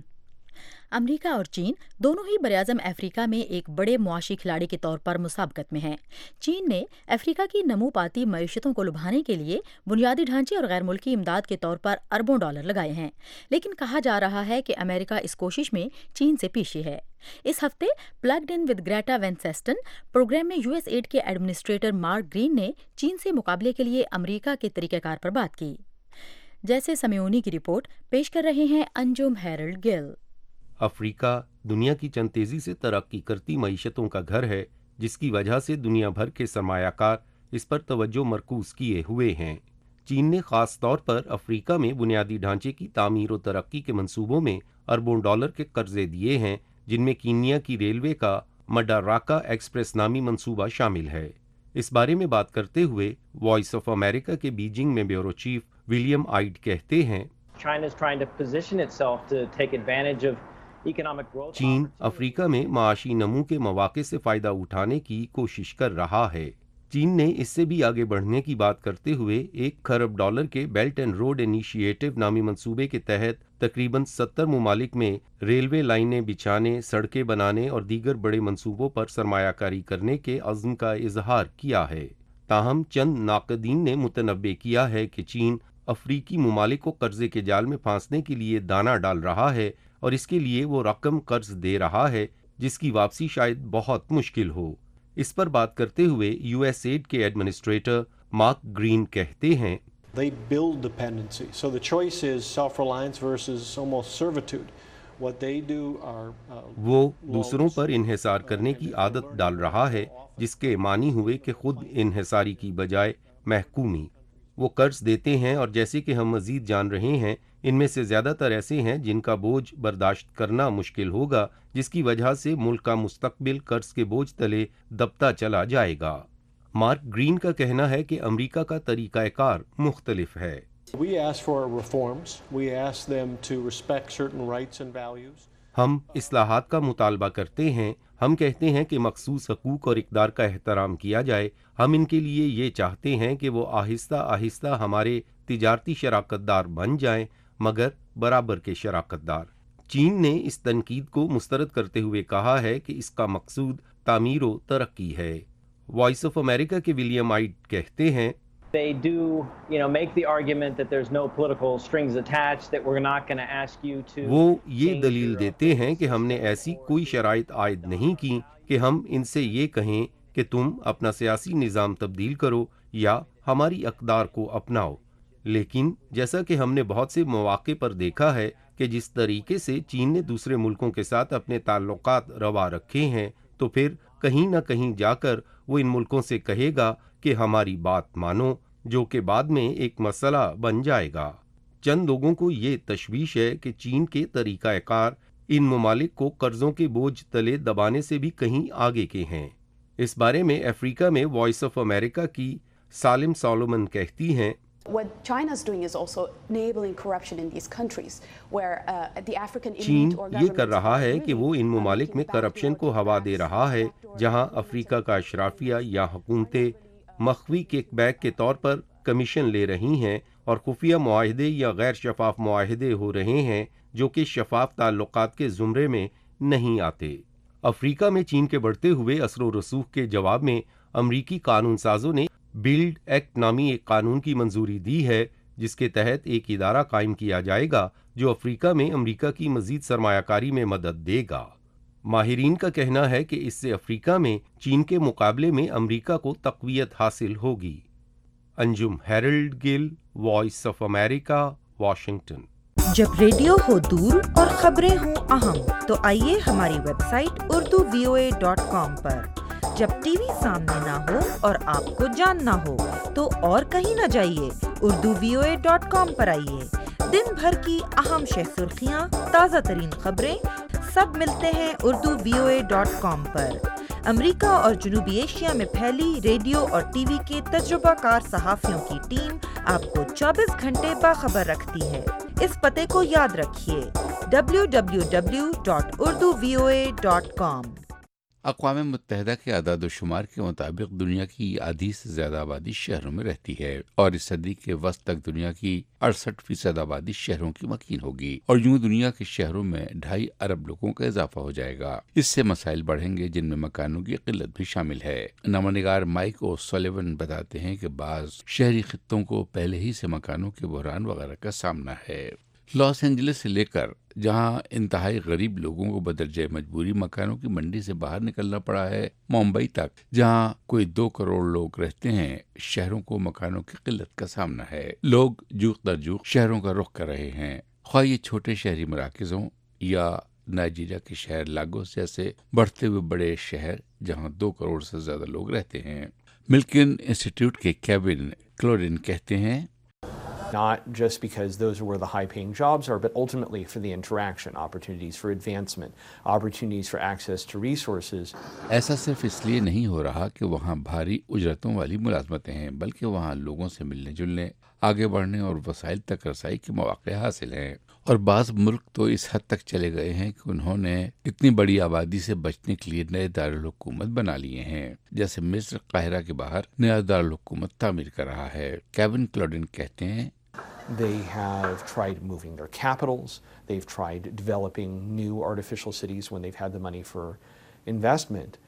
America اور چین دونوں ہی براعظم افریقہ میں ایک بڑے معاشی کھلاڑی کے طور پر مسابقت میں ہیں۔ چین نے افریقہ کی نمو پاتی معیشتوں کو لبھانے کے لیے بنیادی ڈھانچے اور غیر ملکی امداد کے طور پر اربوں ڈالر لگائے ہیں، لیکن کہا جا رہا ہے کہ امریکہ اس کوشش میں چین سے پیچھے ہے۔ اس ہفتے plugged in with Greta Van Susteren programme میں یو ایس ایڈ کے ایڈمنسٹریٹر مارک گرین نے چین سے مقابلے کے لیے امریکہ کے طریقہ کار پر بات کی۔ جیسے سمیونی کی رپورٹ پیش کر رہے ہیں انجم ہیرلڈ گل۔
افریقہ دنیا کی چند تیزی سے ترقی کرتی معیشتوں کا گھر ہے، جس کی وجہ سے دنیا بھر کے سرمایہ کار اس پر توجہ مرکوز کیے ہوئے ہیں۔ چین نے خاص طور پر افریقہ میں بنیادی ڈھانچے کی تعمیر و ترقی کے منصوبوں میں اربوں ڈالر کے قرضے دیے ہیں، جن میں کینیا کی ریلوے کا مڈاراکا ایکسپریس نامی منصوبہ شامل ہے۔ اس بارے میں بات کرتے ہوئے وائس آف امریکہ کے بیجنگ میں بیورو چیف ولیم آئیڈ کہتے ہیں، چین افریقہ میں معاشی نمو کے مواقع سے فائدہ اٹھانے کی کوشش کر رہا ہے۔ چین نے اس سے بھی آگے بڑھنے کی بات کرتے ہوئے ایک کھرب ڈالر کے بیلٹ اینڈ روڈ انیشیٹو نامی منصوبے کے تحت تقریباً ستر ممالک میں ریلوے لائنیں بچھانے، سڑکیں بنانے اور دیگر بڑے منصوبوں پر سرمایہ کاری کرنے کے عزم کا اظہار کیا ہے۔ تاہم چند ناقدین نے متنبع کیا ہے کہ چین افریقی ممالک کو قرضے کے جال میں پھانسنے کے لیے دانہ ڈال رہا ہے، اور اس کے لیے وہ رقم قرض دے رہا ہے جس کی واپسی شاید بہت مشکل ہو۔ اس پر بات کرتے ہوئے یو ایس ایڈ کے ایڈمنسٹریٹر مارک گرین کہتے ہیں،
They build dependency. So the choice is self-reliance versus almost servitude. What they do are uh,
وہ دوسروں پر انحصار کرنے کی عادت ڈال رہا ہے، جس کے معنی ہوئے کہ خود انحصاری کی بجائے محکومی۔ وہ قرض دیتے ہیں، اور جیسے کہ ہم مزید جان رہے ہیں، ان میں سے زیادہ تر ایسے ہیں جن کا بوجھ برداشت کرنا مشکل ہوگا، جس کی وجہ سے ملک کا مستقبل قرض کے بوجھ تلے دبتا چلا جائے گا۔ مارک گرین کا کہنا ہے کہ امریکہ کا طریقہ کار مختلف ہے۔
We ask for reforms. We ask them to respect certain rights and values.
ہم اصلاحات کا مطالبہ کرتے ہیں۔ ہم کہتے ہیں کہ مخصوص حقوق اور اقدار کا احترام کیا جائے۔ ہم ان کے لیے یہ چاہتے ہیں کہ وہ آہستہ آہستہ ہمارے تجارتی شراکت دار بن جائیں، مگر برابر کے شراکت دار۔ چین نے اس تنقید کو مسترد کرتے ہوئے کہا ہے کہ اس کا مقصود تعمیر و ترقی ہے۔ وائس آف امریکہ کے ولیم آئیڈ کہتے ہیں،
They do, you know, make the argument that there's no political strings attached, that we're not going to ask you to.
وہ یہ دلیل دیتے ہیں کہ ہم نے ایسی کوئی شرائط عائد نہیں کی کہ ہم ان سے یہ کہیں کہ تم اپنا سیاسی نظام تبدیل کرو یا ہماری اقدار کو اپناؤ۔ لیکن جیسا کہ ہم نے بہت سے مواقع پر دیکھا ہے کہ جس طریقے سے چین نے دوسرے ملکوں کے ساتھ اپنے تعلقات روا رکھے ہیں، تو پھر کہیں نہ کہیں جا کر وہ ان ملکوں سے کہے گا کہ ہماری بات مانو، جو کہ بعد میں ایک مسئلہ بن جائے گا۔ چند لوگوں کو یہ تشویش ہے کہ چین کے طریقہ کار ان ممالک کو قرضوں کے بوجھ تلے دبانے سے بھی کہیں آگے کے ہیں۔ اس بارے میں افریقہ میں وائس آف امریکہ کی سالم سولومن کہتی ہیں
What China is doing is also enabling corruption in these countries, where uh, the African
chain
elite or
یہ کر
governments
رہا
are
ہے کہ
really
وہ ان ممالک میں کرپشن کو ہوا دے رہا ہے، جہاں افریقہ کا اشرافیہ یا حکومتیں مخفی کک بیک کے طور پر کمیشن لے رہی ہیں اور خفیہ معاہدے یا غیر شفاف معاہدے ہو رہے ہیں جو کہ شفاف تعلقات کے زمرے میں نہیں آتے۔ افریقہ میں چین کے بڑھتے ہوئے اثر و رسوخ کے جواب میں امریکی قانون سازوں نے بلڈ ایکٹ نامی ایک قانون کی منظوری دی ہے، جس کے تحت ایک ادارہ قائم کیا جائے گا جو افریقہ میں امریکہ کی مزید سرمایہ کاری میں مدد دے گا۔ ماہرین کا کہنا ہے کہ اس سے افریقہ میں چین کے مقابلے میں امریکہ کو تقویت حاصل ہوگی۔ Anjum Harold Gill, Voice of America, Washington.
جب ریڈیو ہو دور اور خبریں ہوں اہم تو آئیے ہماری website Urdu V O A dot com پر۔ جب ٹی وی سامنے نہ ہو اور آپ کو جاننا ہو تو اور کہیں نہ جائیے، Urdu V O A dot com پر آئیے۔ دن بھر کی اہم شہ سرخیاں، تازہ ترین خبریں سب ملتے ہیں Urdu V O A dot com پر۔ امریکہ اور جنوبی ایشیا میں پھیلی ریڈیو اور ٹی وی کے تجربہ کار صحافیوں کی ٹیم آپ کو چوبیس گھنٹے باخبر رکھتی ہے۔ اس پتے کو یاد رکھیے، W W W dot Urdu V O A dot com.
اقوام متحدہ کے اعداد و شمار کے مطابق دنیا کی آدھی سے زیادہ آبادی شہروں میں رہتی ہے، اور اس صدی کے وسط تک دنیا کی اڑسٹھ فیصد آبادی شہروں کی مکین ہوگی، اور یوں دنیا کے شہروں میں ڈھائی ارب لوگوں کا اضافہ ہو جائے گا۔ اس سے مسائل بڑھیں گے، جن میں مکانوں کی قلت بھی شامل ہے۔ نامہ نگار مائک او سولیون بتاتے ہیں کہ بعض شہری خطوں کو پہلے ہی سے مکانوں کے بحران وغیرہ کا سامنا ہے۔ لاس اینجلس سے لے کر جہاں انتہائی غریب لوگوں کو بدرجہ مجبوری مکانوں کی منڈی سے باہر نکلنا پڑا ہے، ممبئی تک جہاں کوئی دو کروڑ لوگ رہتے ہیں، شہروں کو مکانوں کی قلت کا سامنا ہے۔ لوگ جوق در جوق شہروں کا رخ کر رہے ہیں، خواہ یہ چھوٹے شہری مراکزوں یا نائجیریا کے شہر لاگوس جیسے بڑھتے ہوئے بڑے شہر جہاں دو کروڑ سے زیادہ لوگ رہتے ہیں۔ ملکن انسٹیٹیوٹ کے کیون کلورن کہتے ہیں،
not just because those are where the high-paying jobs are, but ultimately for the interaction, opportunities for advancement, opportunities for access to resources.
ایسا صرف اس لیے نہیں ہو رہا کہ وہاں بھاری اجرتوں والی ملازمتیں ہیں، بلکہ وہاں لوگوں سے ملنے جلنے، آگے بڑھنے اور وسائل تک رسائی کے مواقع حاصل ہیں۔ اور بعض ملک تو اس حد تک چلے گئے ہیں کہ انہوں نے اتنی بڑی آبادی سے بچنے کے لیے نئے دارالحکومت بنا لیے ہیں، جیسے مصر قاہرہ کے باہر نیا دارالحکومت تعمیر کر رہا ہے۔ کیون کلوڈن کہتے ہیں،
They have tried moving their capitals. They've tried developing new artificial cities when they've had the money for investment.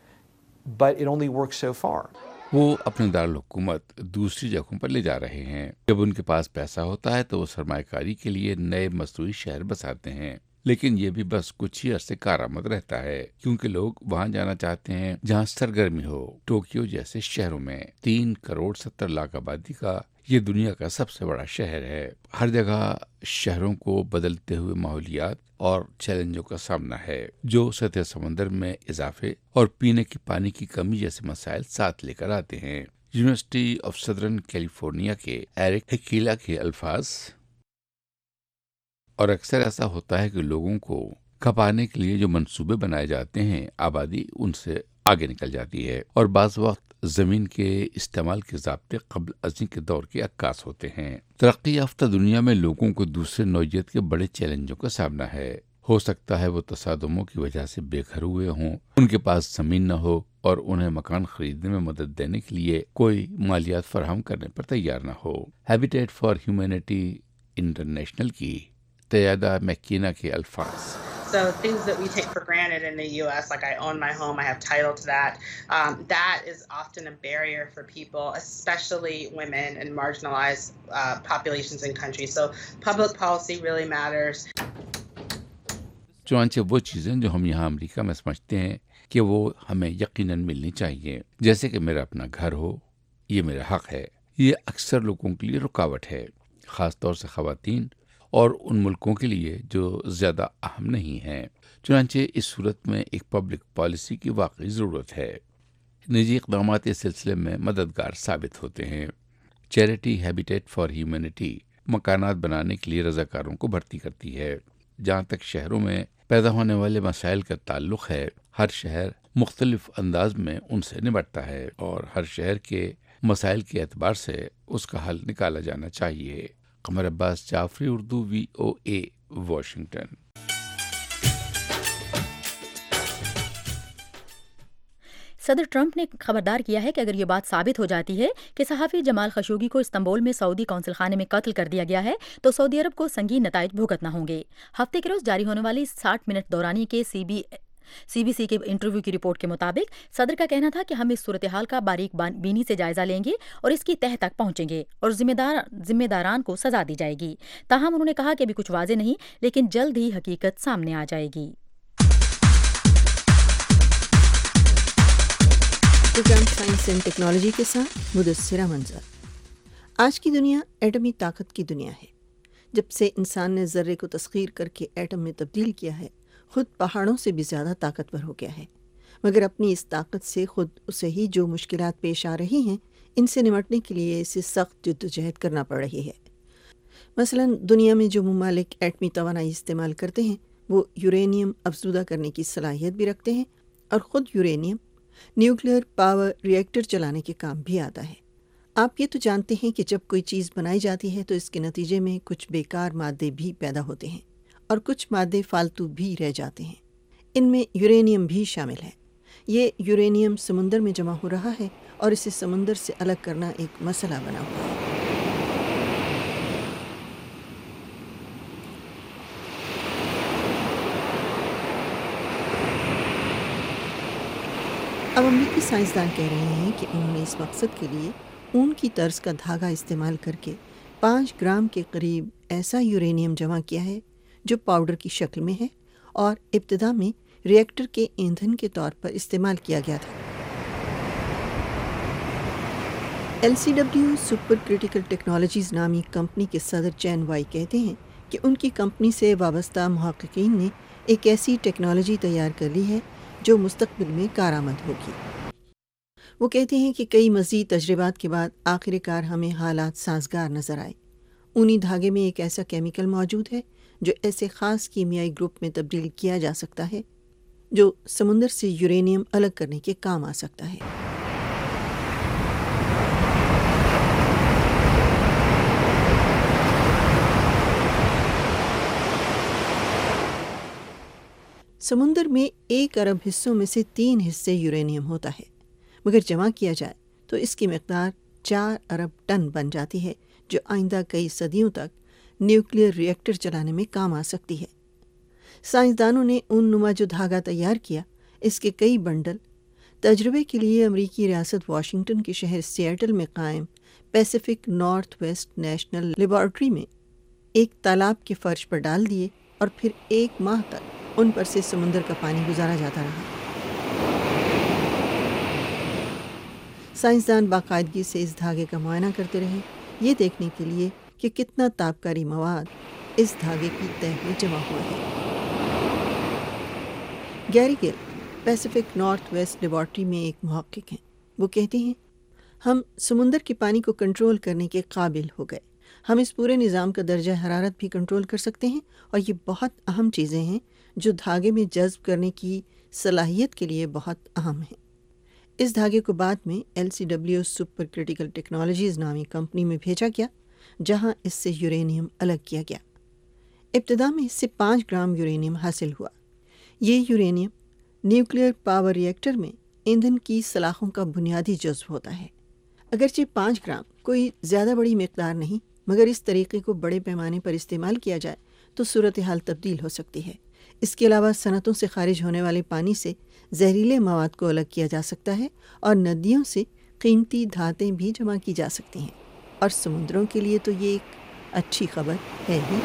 But it only works so far.
وہ اپنے دارالحکومت دوسری جگہوں پر لے جا رہے ہیں۔ جب ان کے پاس پیسہ ہوتا ہے تو وہ سرمایہ کاری کے لیے نئے مصنوعی شہر بساتے ہیں، لیکن یہ بھی بس کچھ ہی عرصے کارآمد رہتا ہے، کیونکہ لوگ وہاں جانا چاہتے ہیں جہاں سرگرمی ہو۔ ٹوکیو جیسے شہروں میں تین کروڑ ستر لاکھ آبادی کا یہ دنیا کا سب سے بڑا شہر ہے۔ ہر جگہ شہروں کو بدلتے ہوئے ماحولیات اور چیلنجوں کا سامنا ہے، جو سطح سمندر میں اضافے اور پینے کے پانی کی کمی جیسے مسائل ساتھ لے کر آتے ہیں۔ یونیورسٹی آف سدرن کیلیفورنیا کے ایرک ہکیلا کے الفاظ، اور اکثر ایسا ہوتا ہے کہ لوگوں کو کھپانے کے لیے جو منصوبے بنائے جاتے ہیں، آبادی ان سے آگے نکل جاتی ہے، اور بعض وقت زمین کے استعمال کے ضابطے قبل ازیں کے دور کے عکاس ہوتے ہیں۔ ترقی یافتہ دنیا میں لوگوں کو دوسرے نوعیت کے بڑے چیلنجوں کا سامنا ہے۔ ہو سکتا ہے وہ تصادموں کی وجہ سے بے گھر ہوئے ہوں، ان کے پاس زمین نہ ہو اور انہیں مکان خریدنے میں مدد دینے کے لیے کوئی مالیات فراہم کرنے پر تیار نہ ہو۔ ہیبیٹیٹ فار ہیومینٹی انٹرنیشنل کی تیادہ میکینا کے الفاظ،
So things that we take for granted in the U S, like I own my home, I have title to that, um, that is often a barrier for people, especially women and marginalized uh, populations in countries. So public policy really matters.
چنانچہ وہ چیزیں جو ہم یہاں امریکہ میں سمجھتے ہیں کہ وہ ہمیں یقیناً ملنی چاہیے، جیسے کہ میرا اپنا گھر ہو، یہ میرا حق ہے، یہ اکثر لوگوں کے لیے رکاوٹ ہے، خاص طور سے خواتین اور ان ملکوں کے لیے جو زیادہ اہم نہیں ہیں۔ چنانچہ اس صورت میں ایک پبلک پالیسی کی واقعی ضرورت ہے۔ نجی اقدامات اس سلسلے میں مددگار ثابت ہوتے ہیں۔ چیریٹی ہیبیٹیٹ فار ہیومینٹی مکانات بنانے کے لیے رضاکاروں کو بھرتی کرتی ہے۔ جہاں تک شہروں میں پیدا ہونے والے مسائل کا تعلق ہے، ہر شہر مختلف انداز میں ان سے نمٹتا ہے اور ہر شہر کے مسائل کے اعتبار سے اس کا حل نکالا جانا چاہیے۔ Qamar Abbas Jafri, Urdu, V O A, Washington.
صدر ٹرمپ نے خبردار کیا ہے کہ اگر یہ بات ثابت ہو جاتی ہے کہ صحافی جمال خشوگی کو استنبول میں سعودی قونصل خانے میں قتل کر دیا گیا ہے تو سعودی عرب کو سنگین نتائج بھگتنا ہوں گے۔ ہفتے کے روز جاری ہونے والی ساٹھ منٹ دورانی کے C B C B C کے انٹرویو کی رپورٹ کے مطابق صدر کا کہنا تھا کہ ہم اس صورتحال کا باریک بینی سے جائزہ لیں گے اور اس کی تہہ تک پہنچیں گے اور ذمہ دار ذمہ داران کو سزا دی جائے گی۔ تاہم انہوں نے کہا کہ ابھی کچھ واضح نہیں، لیکن جلد ہی حقیقت سامنے آ جائے گی۔
پروگرام سائنس اینڈ ٹیکنالوجی کے ساتھ مدثرہ منظر۔ آج کی دنیا ایٹمی طاقت کی دنیا ہے۔ جب سے انسان نے ذرے کو تسخیر کر کے ایٹم میں تبدیل کیا ہے، خود پہاڑوں سے بھی زیادہ طاقتور ہو گیا ہے، مگر اپنی اس طاقت سے خود اسے ہی جو مشکلات پیش آ رہی ہیں، ان سے نمٹنے کے لیے اسے سخت جدوجہد کرنا پڑ رہی ہے۔ مثلا دنیا میں جو ممالک ایٹمی توانائی استعمال کرتے ہیں وہ یورینیم افزودہ کرنے کی صلاحیت بھی رکھتے ہیں، اور خود uranium nuclear power reactor چلانے کے کام بھی آتا ہے۔ آپ یہ تو جانتے ہیں کہ جب کوئی چیز بنائی جاتی ہے تو اس کے نتیجے میں کچھ بیکار مادے بھی پیدا ہوتے ہیں اور کچھ مادے فالتو بھی رہ جاتے ہیں۔ ان میں یورینیم بھی شامل ہے۔ یہ یورینیم سمندر میں جمع ہو رہا ہے اور اسے سمندر سے الگ کرنا ایک مسئلہ بنا ہوا ہے۔ اب امریکی سائنسدان کہہ رہے ہیں کہ انہوں نے اس مقصد کے لیے اون کی طرز کا دھاگا استعمال کر کے پانچ گرام کے قریب ایسا یورینیم جمع کیا ہے جو پاؤڈر کی شکل میں ہے اور ابتدا میں ری ایکٹر کے ایندھن کے طور پر استعمال کیا گیا تھا۔ L C W supercritical technologies نامی کمپنی کے صدر چین وائی کہتے ہیں کہ ان کی کمپنی سے وابستہ محققین نے ایک ایسی ٹیکنالوجی تیار کر لی ہے جو مستقبل میں کارآمد ہوگی۔ وہ کہتے ہیں کہ کئی مزید تجربات کے بعد آخر کار ہمیں حالات سازگار نظر آئے۔ اونی دھاگے میں ایک ایسا کیمیکل موجود ہے جو ایسے خاص کیمیائی گروپ میں تبدیل کیا جا سکتا ہے جو سمندر سے یورینیم الگ کرنے کے کام آ سکتا ہے۔ سمندر میں ایک ارب حصوں میں سے تین حصے یورینیم ہوتا ہے، مگر جمع کیا جائے تو اس کی مقدار چار ارب ٹن بن جاتی ہے جو آئندہ کئی صدیوں تک نیوکلیئر ری ایکٹر چلانے میں کام آ سکتی ہے۔ سائنسدانوں نے اون نما جو دھاگا تیار کیا، اس کے کئی بنڈل تجربے کے لیے امریکی ریاست واشنگٹن کے شہر سیئٹل میں قائم Pacific Northwest National Laboratory میں ایک تالاب کے فرش پر ڈال دیے اور پھر ایک ماہ تک ان پر سے سمندر کا پانی گزارا جاتا رہا۔ سائنسدان باقاعدگی سے اس دھاگے کا معائنہ کرتے رہے، یہ دیکھنے کے لیے کہ کتنا تابکاری مواد اس دھاگے کی تہہ میں جمع ہوا ہے۔ Gary Gill Pacific Northwest Laboratory میں ایک محقق ہیں۔ وہ کہتے ہیں، ہم سمندر کے پانی کو کنٹرول کرنے کے قابل ہو گئے۔ ہم اس پورے نظام کا درجہ حرارت بھی کنٹرول کر سکتے ہیں، اور یہ بہت اہم چیزیں ہیں جو دھاگے میں جذب کرنے کی صلاحیت کے لیے بہت اہم ہیں۔ اس دھاگے کو بعد میں L C W supercritical technologies نامی کمپنی میں بھیجا گیا، جہاں اس سے یورینیم الگ کیا گیا۔ ابتدا میں اس سے پانچ گرام یورینیم حاصل ہوا۔ یہ uranium nuclear power reactor میں ایندھن کی سلاخوں کا بنیادی جزو ہوتا ہے۔ اگرچہ پانچ گرام کوئی زیادہ بڑی مقدار نہیں، مگر اس طریقے کو بڑے پیمانے پر استعمال کیا جائے تو صورتحال تبدیل ہو سکتی ہے۔ اس کے علاوہ صنعتوں سے خارج ہونے والے پانی سے زہریلے مواد کو الگ کیا جا سکتا ہے، اور ندیوں سے قیمتی دھاتیں بھی جمع کی جا سکتی ہیں، اور سمندروں کے لیے تو یہ ایک اچھی خبر ہے ہی۔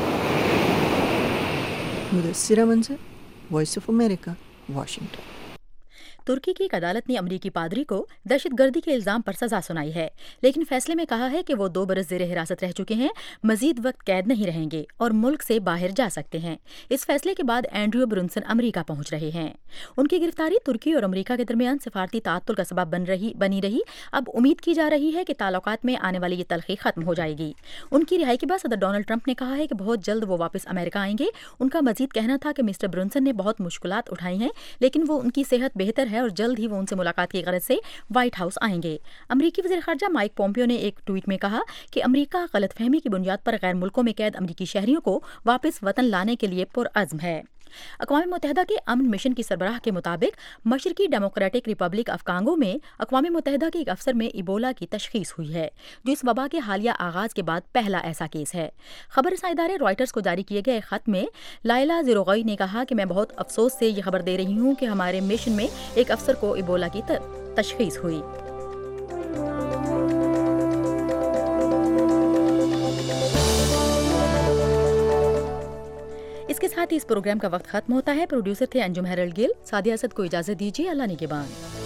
Mudassira Manzar, Voice of America, Washington.
Turkey की एक अदालत ने अमरीकी पादरी को दहशतगर्दी के इल्जाम पर सजा सुनाई है, लेकिन फैसले में कहा है कि वो दो बरस जेर हिरासत रह चुके हैं, मजीद वक्त कैद नहीं रहेंगे और मुल्क से बाहर जा सकते हैं। इस फैसले के बाद एंड्रयू ब्रुनसन अमरीका पहुंच रहे हैं। उनकी गिरफ्तारी तुर्की और अमरीका के दरमियान सिफारती ताअत्तुल का सबब बन रही बनी रही। अब उम्मीद की जा रही है कि ताल्लुकात में आने वाली ये तलखी खत्म हो जाएगी। उनकी रिहाई के बाद सदर डोनाल्ड ट्रंप ने कहा है कि बहुत जल्द वो वापस अमेरिका आएंगे। उनका मजीद कहना था कि मिस्टर ब्रुनसन ने बहुत मुश्किलात उठाई हैं, लेकिन वो उनकी सेहत बेहतर है और जल्द ही वो उनसे मुलाकात की गरज से व्हाइट हाउस आएंगे। अमरीकी वज़ीर ख़ारजा माइक पोम्पियो ने एक ट्वीट में कहा कि अमरीका गलतफहमी की बुनियाद पर गैर मुल्कों में कैद अमरीकी शहरियों को वापस वतन लाने के लिए पुरअज़्म है। अक़वाम मुत्तहिदा के अमन मिशन की सरबराह के मुताबिक मशरकी डेमोक्रेटिक रिपब्लिक ऑफ कांगो में अक़वाम मुत्तहिदा के एक अफसर में इबोला की तशख़ीस हुई है, जो इस वबा के हालिया आगाज़ के बाद पहला ऐसा केस है। खबर रसां इदारे रॉयटर्स को जारी किए गए खत में लाइला ज़िरोगई ने कहा कि मैं बहुत अफसोस से ये खबर दे रही हूँ कि हमारे मिशन में एक अफसर को इबोला की तशख़ीस हुई। इसके साथ ही इस प्रोग्राम का वक्त खत्म होता है। प्रोड्यूसर थे अंजुम हेरल्ड गिल। सादिया असद को इजाजत दीजिए। अल्लाह निगहबान।